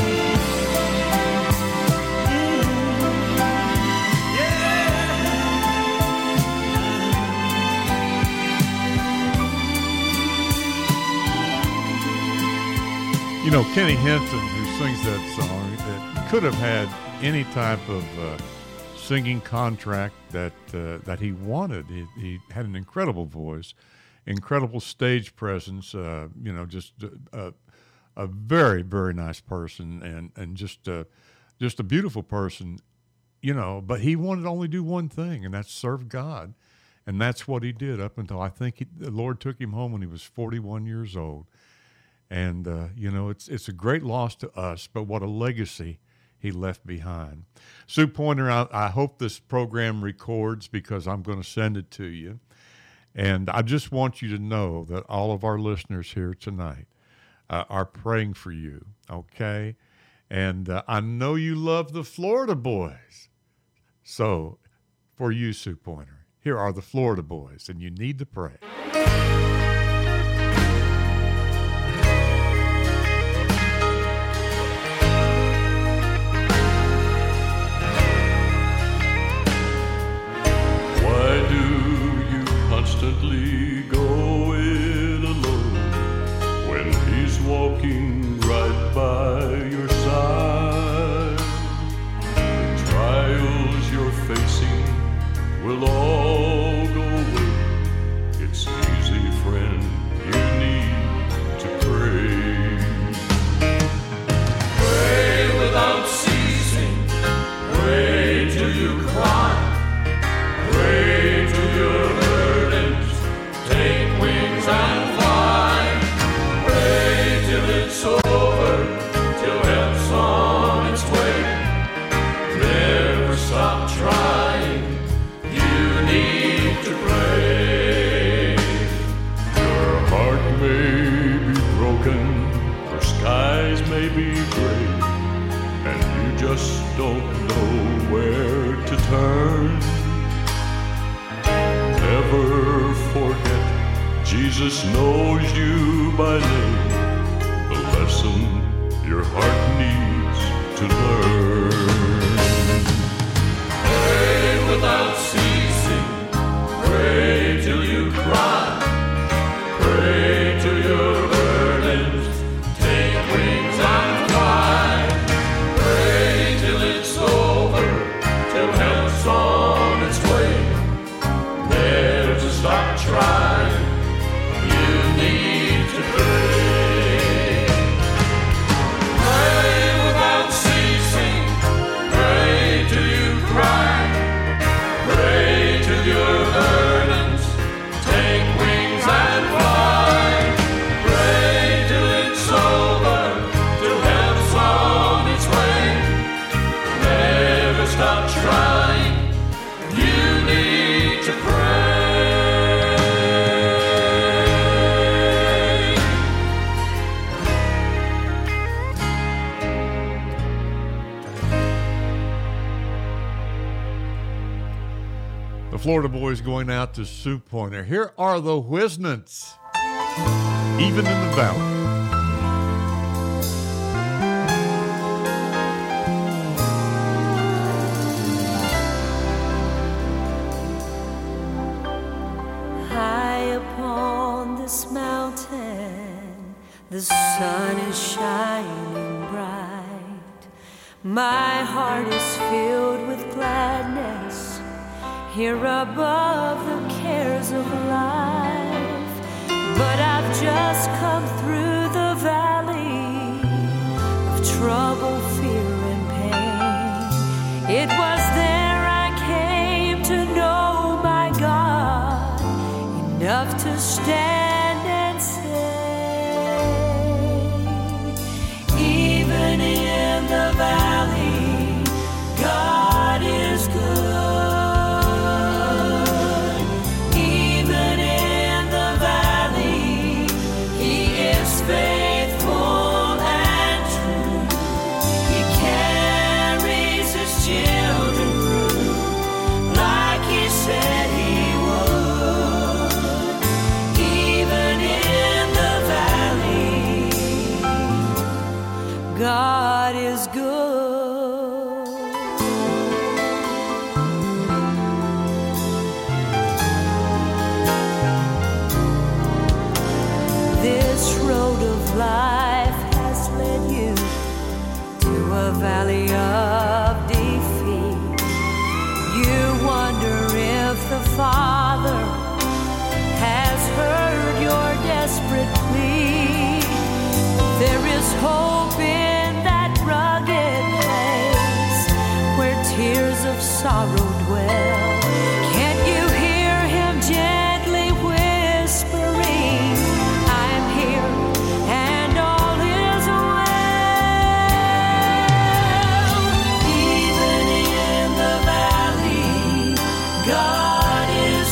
You know, Kenny Hinton, who sings that song, that could have had any type of uh, singing contract that uh, that he wanted. He, he had an incredible voice, incredible stage presence. Uh, you know, just uh, a very, very nice person and, and just, a, just a beautiful person, you know, but he wanted to only do one thing, and that's serve God. And that's what he did up until I think he, the Lord took him home when he was forty-one years old. And, uh, you know, it's it's a great loss to us, but what a legacy he left behind. Sue Pointer, I, I hope this program records because I'm going to send it to you. And I just want you to know that all of our listeners here tonight uh, are praying for you, okay? And uh, I know you love the Florida Boys. So, for you, Sue Pointer, here are the Florida Boys, and you need to pray. Why do you constantly go it alone when he's walking right by your side? Trials you're facing will all go away. It's easy, friend, you need to pray. Pray without ceasing, pray till you cry. Pray till your burdens take wings and fly. Pray till it's over, till help's on its way. Never stop trying. You need to pray. Your heart may be broken, your skies may be gray, and you just don't know where to turn. Never forget, Jesus knows you by name, the lesson your heart needs to learn. Pray without ceasing, pray till you cry. Pray till your burdens take wings and fly. Pray till it's over, till help's on its way. Never stop trying, you need to pray. Pray without ceasing, pray till you cry. Pray till your burdens take wings and fly. Pray till it's over, till help's on its way. Never stop trying, you need to pray. The Florida Boys going out to Sue Pointer. Here are the Whiznants, Even in the Valley. High upon this mountain, the sun is shining bright. My heart is filled with gladness here above the cares of life. But I've just come through the valley of trouble, fear, and pain. It was there I came to know my God, enough to stand and say, even in the valley, God is good. Faithful and true, he carries his children through, like he said he would. sorrow dwell. Can't you hear him gently whispering, I'm here and all is well. Even in the valley, God is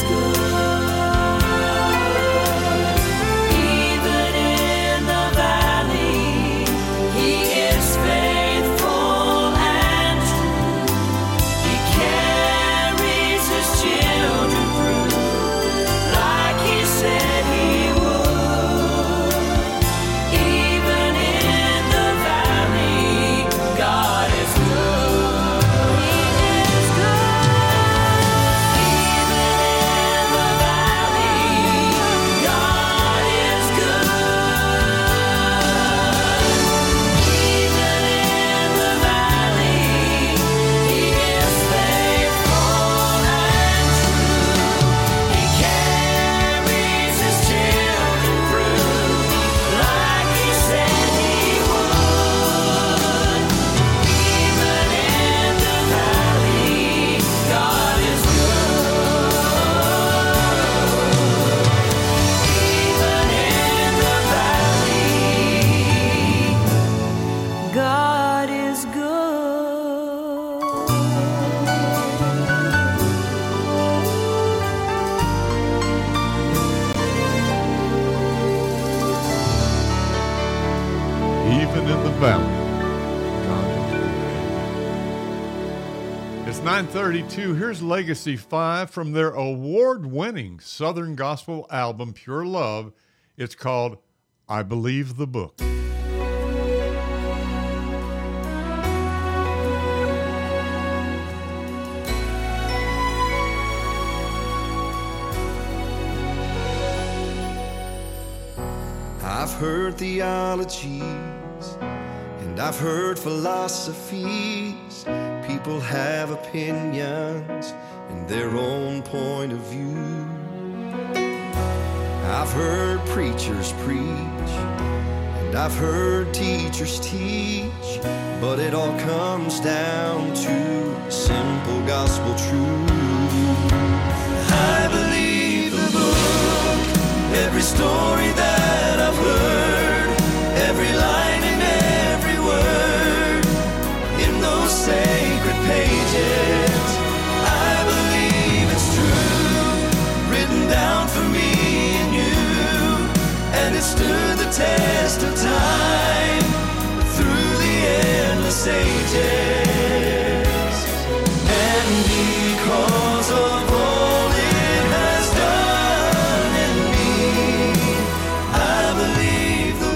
good. Even in the valley, He is faithful and true. He carries His children through like He said He would. Even in the valley, God is good. He is good. Even in the valley, God is good. Even in the valley, He is faithful and true. He carries His children through like He said He would. Even in the valley, God is Even in the valley, God is good. It's nine thirty-two. Here's Legacy five from their award-winning Southern Gospel album, Pure Love. It's called I Believe the Book. I've heard theologies and I've heard philosophies. People have opinions and their own point of view. I've heard preachers preach and I've heard teachers teach, but it all comes down to simple gospel truth. I believe the book, every story that I've heard, every line and every word in those sacred pages. I believe it's true, written down for me and you, and it stood the test of time through the endless ages. And because of all it has done in me, I believe the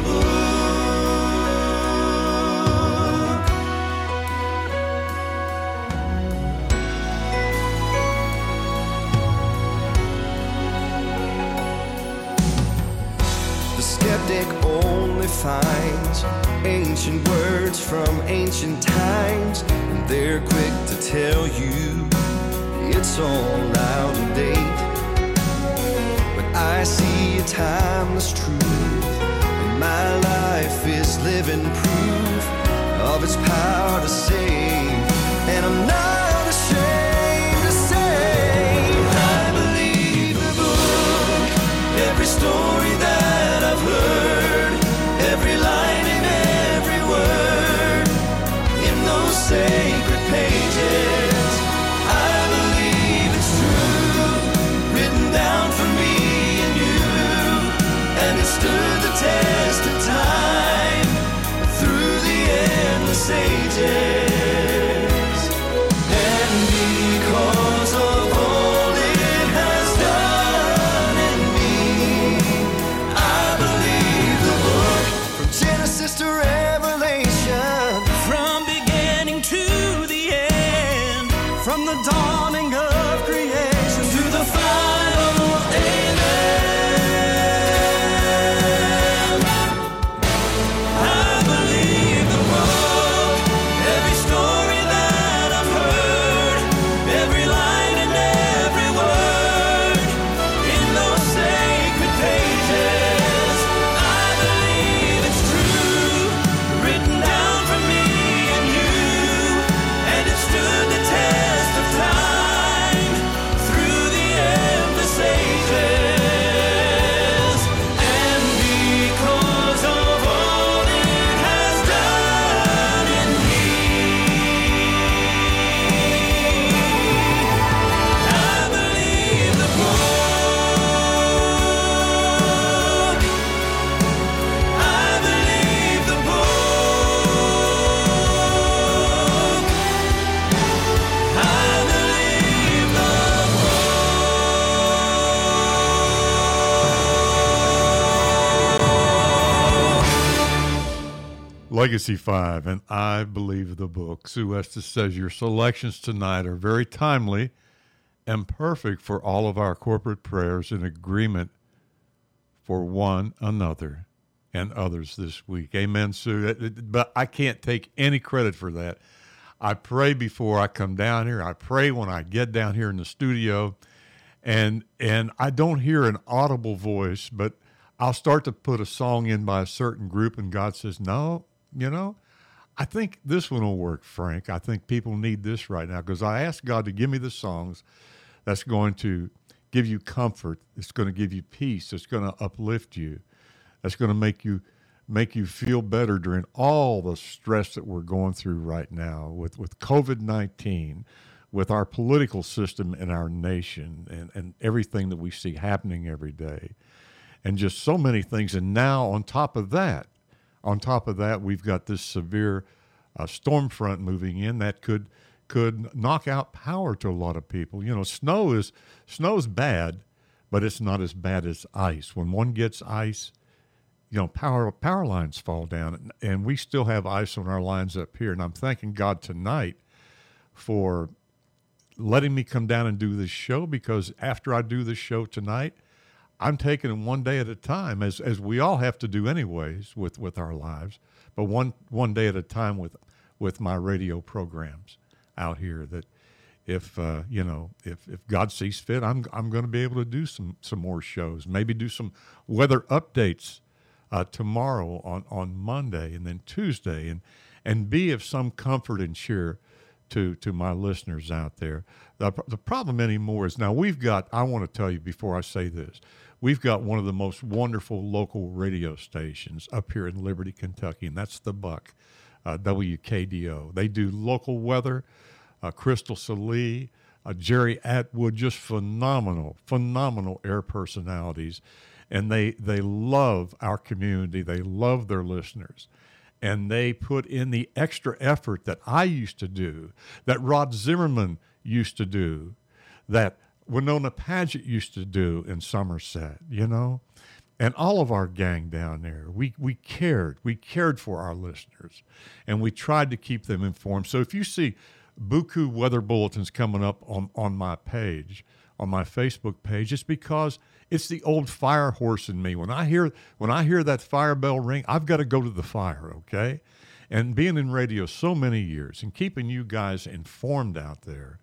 book. The skeptic only finds ancient words from ancient times, and they're quick to tell you it's all out of date. But I see a timeless truth, and my life is living proof of its power to save. And I'm not ashamed to say I believe the book, every story that I've heard, every line and every word in those sacred pages. I believe it's true, written down for me and you, and it stood the test of time through the endless ages. And because of all it has done in me, I believe the book, from Genesis to Revelation, from beginning to the end, from the dawning of creation to the final amen. I believe the book, every story that I've heard, every line and every word in those sacred pages. I believe it's true, written down for me and you, and it stood the test of time. Legacy five, and I Believe the Book. Sue Estes says your selections tonight are very timely and perfect for all of our corporate prayers in agreement for one another and others this week. Amen, Sue. But I can't take any credit for that. I pray before I come down here. I pray when I get down here in the studio, and and I don't hear an audible voice, but I'll start to put a song in by a certain group, and God says, no, you know, I think this one will work, Frank. I think people need this right now, because I asked God to give me the songs that's going to give you comfort, it's going to give you peace, it's going to uplift you, that's going to make you make you feel better during all the stress that we're going through right now with, with COVID nineteen, with our political system in our nation, and, and everything that we see happening every day, and just so many things. And now on top of that, on top of that, we've got this severe uh, storm front moving in that could could knock out power to a lot of people. You know, snow is snow is bad, but it's not as bad as ice. When one gets ice, you know, power power lines fall down, and, and we still have ice on our lines up here. And I'm thanking God tonight for letting me come down and do this show, because after I do this show tonight, I'm taking it one day at a time, as as we all have to do anyways with, with our lives, but one one day at a time with with my radio programs out here. That if uh, you know, if, if God sees fit, I'm I'm going to be able to do some some more shows, maybe do some weather updates uh, tomorrow on, on Monday, and then Tuesday, and and be of some comfort and cheer to to my listeners out there. The, the problem anymore is, now we've got, I want to tell you before I say this, we've got one of the most wonderful local radio stations up here in Liberty, Kentucky, and that's The Buck, uh, W K D O. They do local weather. Uh, Crystal Salee, uh, Jerry Atwood, just phenomenal, phenomenal air personalities. And they, they love our community. They love their listeners. And they put in the extra effort that I used to do, that Rod Zimmerman used to do, that Winona Paget used to do in Somerset, you know, and all of our gang down there. We we cared. We cared for our listeners, and we tried to keep them informed. So if you see buku weather bulletins coming up on, on my page, on my Facebook page, it's because it's the old fire horse in me. When I hear when I hear that fire bell ring, I've got to go to the fire, okay? And being in radio so many years and keeping you guys informed out there,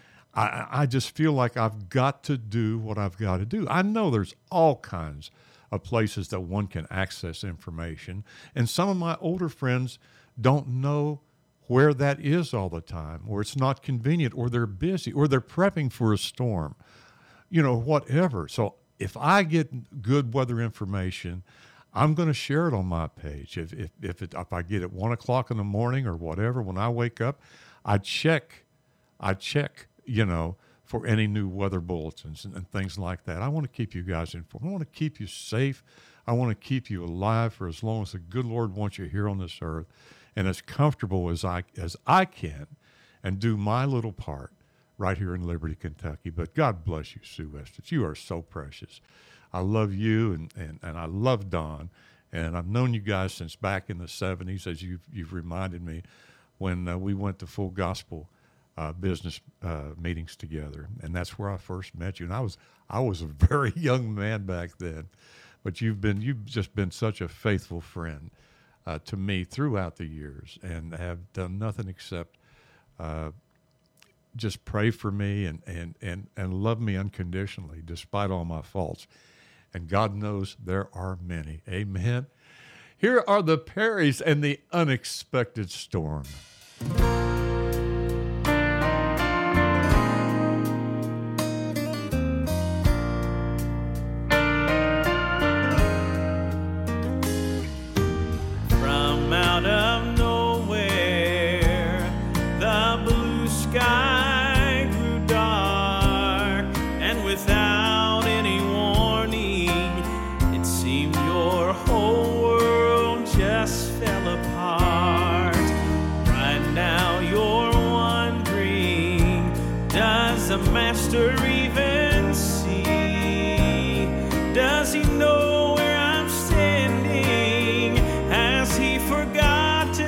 I, I just feel like I've got to do what I've got to do. I know there's all kinds of places that one can access information, and some of my older friends don't know where that is all the time, or it's not convenient, or they're busy, or they're prepping for a storm, you know, whatever. So if I get good weather information, I'm going to share it on my page. If if if, it, if I get it one o'clock in the morning or whatever, when I wake up, I check, I check, you know, for any new weather bulletins and, and things like that. I want to keep you guys informed. I want to keep you safe. I want to keep you alive for as long as the good Lord wants you here on this earth, and as comfortable as I as I can, and do my little part right here in Liberty, Kentucky. But God bless you, Sue Estes. You are so precious. I love you, and, and, and I love Don. And I've known you guys since back in the seventies, as you've, you've reminded me, when uh, we went to Full Gospel uh, business uh, meetings together. And that's where I first met you. And I was I was a very young man back then. But you've been you've just been such a faithful friend Uh, to me throughout the years, and have done nothing except uh, just pray for me and, and, and, and love me unconditionally despite all my faults. And God knows there are many. Amen. Here are the Perrys and the Unexpected Storm. Master even see? Does he know where I'm standing? Has he forgotten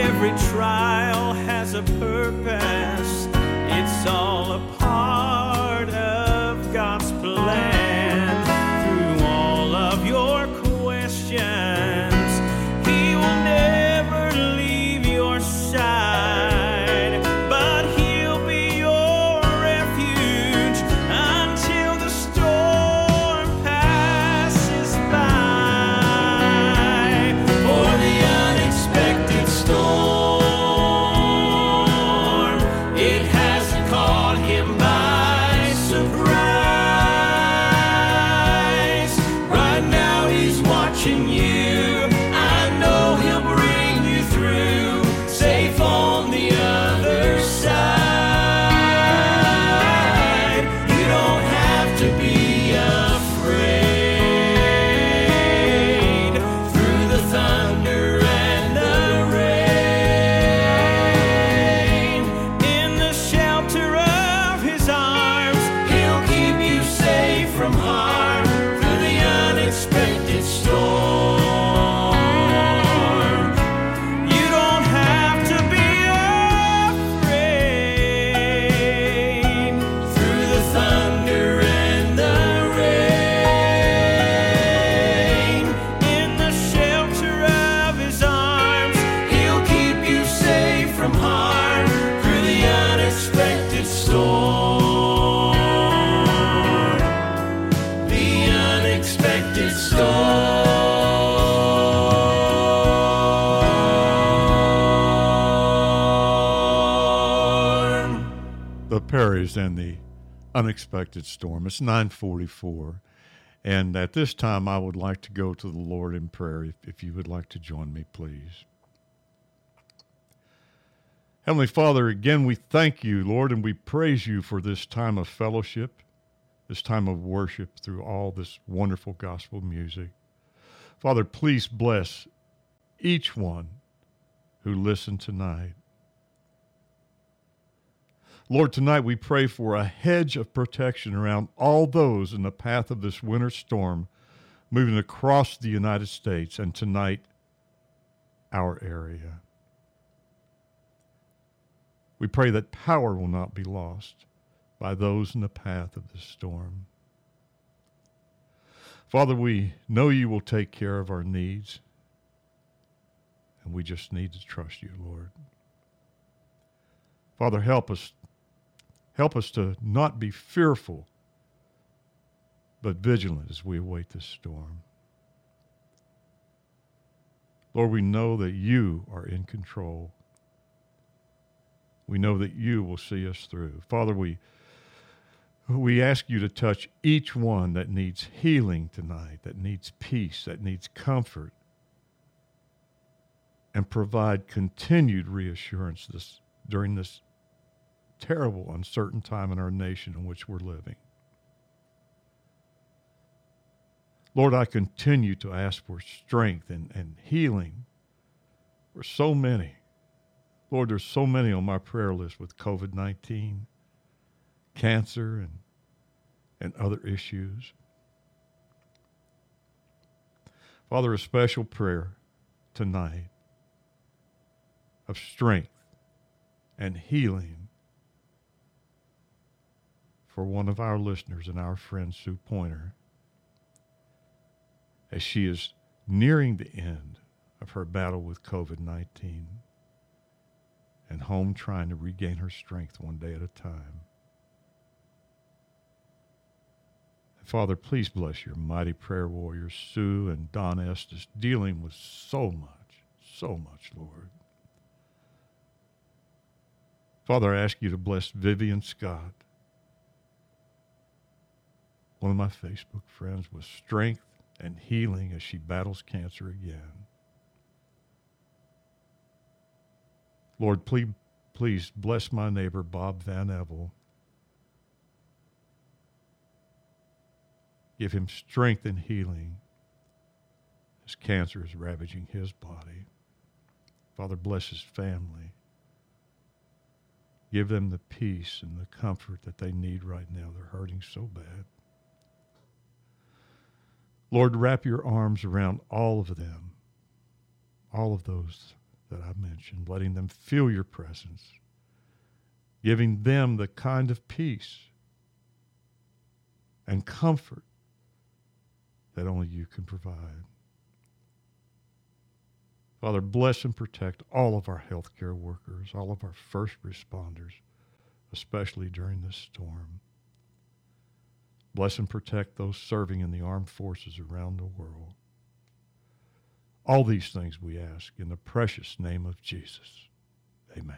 Every trial has a purpose. It's all a part of God's plan. Through all of your questions, He will never leave your side, but He'll be your refuge until the storm passes by. For the unexpected storm, it hasn't caught Him by surprise. Right now He's watching you. I know He'll bring you through, safe on the other side. You don't have to be afraid. Through the thunder and the rain, in the shelter of His arms, He'll keep you safe from harm. Through the unexpected storm, you don't have to be afraid. Through the thunder and the rain, in the shelter of His arms, He'll keep you safe from harm. Through the unexpected storm, the unexpected storm. The Perrys and the Unexpected Storm. It's nine forty-four. And at this time, I would like to go to the Lord in prayer, if, if you would like to join me, please. Heavenly Father, again, we thank you, Lord, and we praise you for this time of fellowship, this time of worship through all this wonderful gospel music. Father, please bless each one who listened tonight. Lord, tonight we pray for a hedge of protection around all those in the path of this winter storm moving across the United States and tonight our area. We pray that power will not be lost by those in the path of this storm. Father, we know you will take care of our needs, and we just need to trust you, Lord. Father, help us. Help us to not be fearful, but vigilant as we await this storm. Lord, we know that you are in control. We know that you will see us through. Father, we, we ask you to touch each one that needs healing tonight, that needs peace, that needs comfort, and provide continued reassurance this, during this terrible, uncertain time in our nation in which we're living. Lord, I continue to ask for strength and, and healing for so many. Lord, there's so many on my prayer list with covid nineteen, cancer, and, and other issues. Father, a special prayer tonight of strength and healing for one of our listeners and our friend, Sue Pointer, as she is nearing the end of her battle with covid nineteen and home trying to regain her strength one day at a time. Father, please bless your mighty prayer warriors, Sue and Don Estes, dealing with so much, so much, Lord. Father, I ask you to bless Vivian Scott, one of my Facebook friends, with strength and healing as she battles cancer again. Lord, please, please bless my neighbor, Bob Van Evel. Give him strength and healing as cancer is ravaging his body. Father, bless his family. Give them the peace and the comfort that they need right now. They're hurting so bad. Lord, wrap your arms around all of them, all of those that I mentioned, letting them feel your presence, giving them the kind of peace and comfort that only you can provide. Father, bless and protect all of our healthcare workers, all of our first responders, especially during this storm. Bless and protect those serving in the armed forces around the world. All these things we ask in the precious name of Jesus. Amen.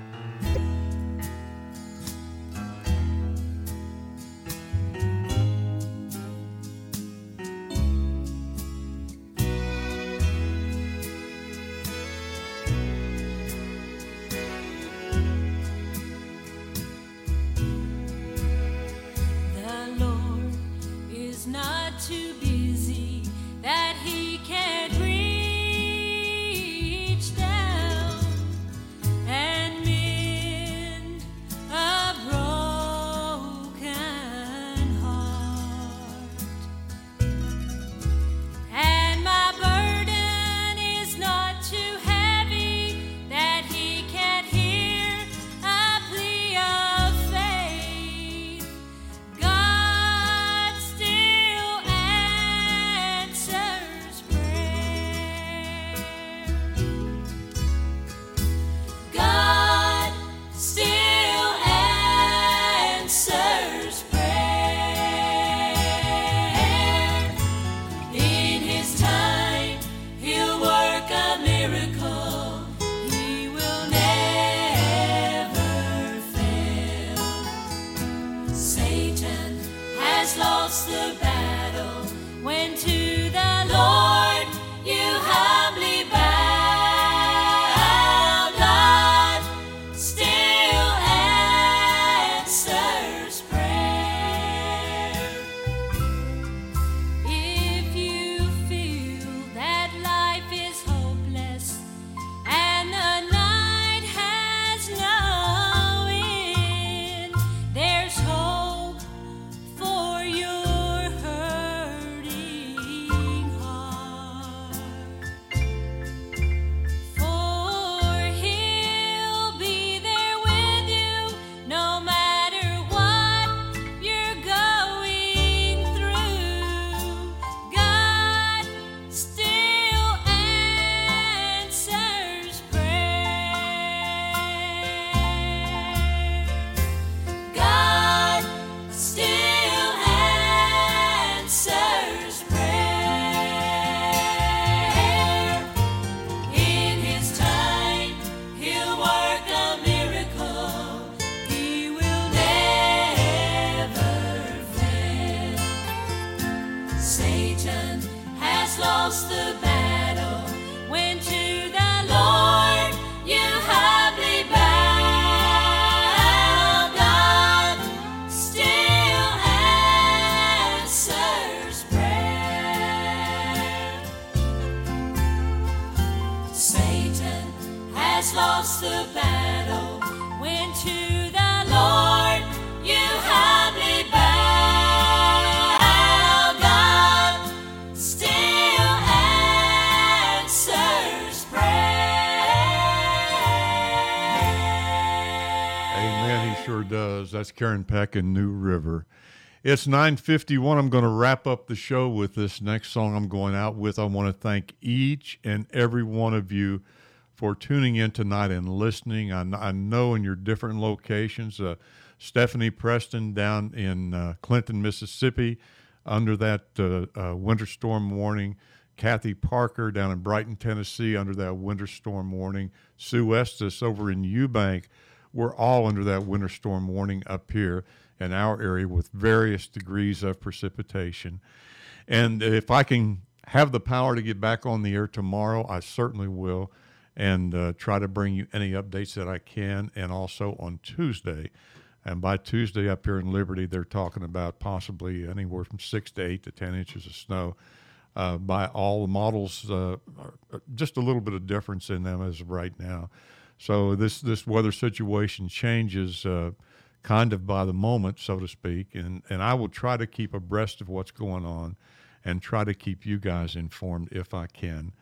That's Karen Peck and New River. It's nine fifty-one. I'm going to wrap up the show with this next song I'm going out with. I want to thank each and every one of you for tuning in tonight and listening. I, I know in your different locations, uh, Stephanie Preston down in uh, Clinton, Mississippi, under that uh, uh, winter storm warning. Kathy Parker down in Brighton, Tennessee, under that winter storm warning. Sue Estes over in Eubank. We're all under that winter storm warning up here in our area with various degrees of precipitation. And if I can have the power to get back on the air tomorrow, I certainly will, and uh, try to bring you any updates that I can, and also on Tuesday. And by Tuesday up here in Liberty, they're talking about possibly anywhere from six to eight to ten inches of snow. Uh, by all the models, uh, are just a little bit of difference in them as of right now. So this, this weather situation changes uh, kind of by the moment, so to speak, and, and I will try to keep abreast of what's going on and try to keep you guys informed if I can.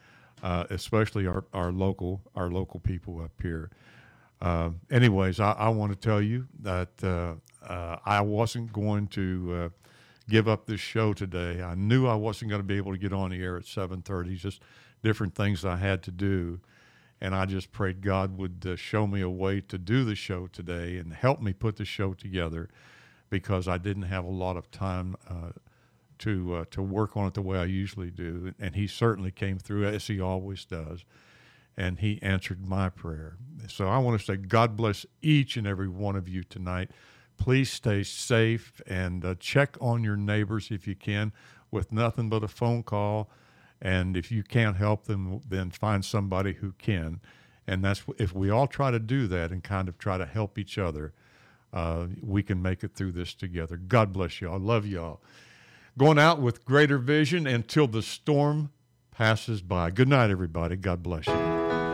uh, especially our, our local our local people up here. Uh, anyways, I, I want to tell you that uh, uh, I wasn't going to uh, give up this show today. I knew I wasn't going to be able to get on the air at seven thirty, just different things I had to do. And I just prayed God would uh, show me a way to do the show today and help me put the show together, because I didn't have a lot of time uh, to uh, to work on it the way I usually do. And he certainly came through, as he always does, and he answered my prayer. So I want to say God bless each and every one of you tonight. Please stay safe and uh, check on your neighbors if you can, with nothing but a phone call. And if you can't help them, then find somebody who can. And that's if we all try to do that and kind of try to help each other, uh, we can make it through this together. God bless you all. I love you all. Going out with greater vision until the storm passes by. Good night, everybody. God bless you.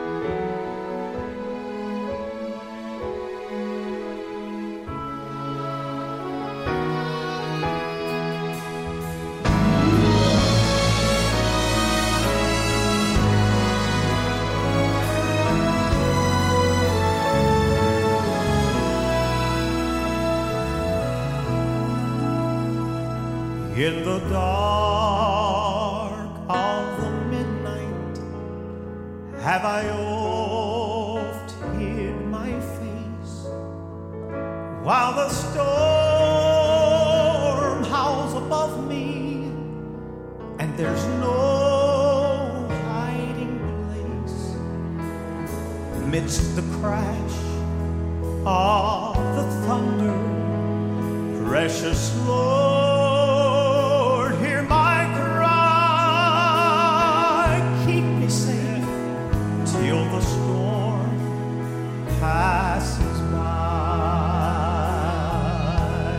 In the dark of the midnight have I oft hid my face, while the storm howls above me, and there's no hiding place. Amidst the crash of the thunder, precious Lord, till the storm passes by,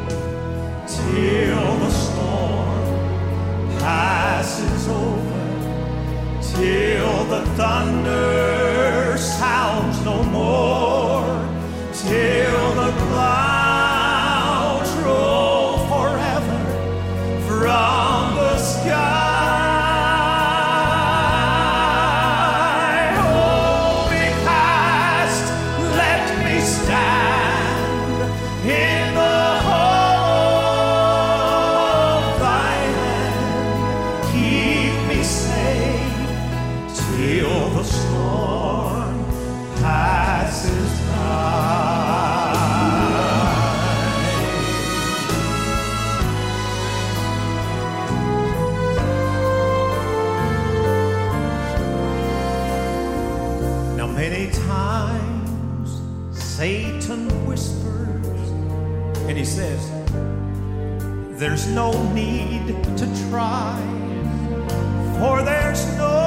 till the storm passes over, till the thunder sounds no more, till the clouds roll forever from the sky. Satan whispers, and he says, there's no need to try, for there's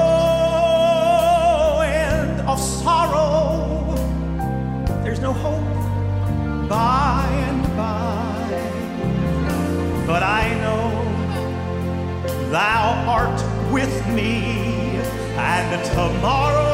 no end of sorrow, there's no hope by and by. But I know thou art with me, and tomorrow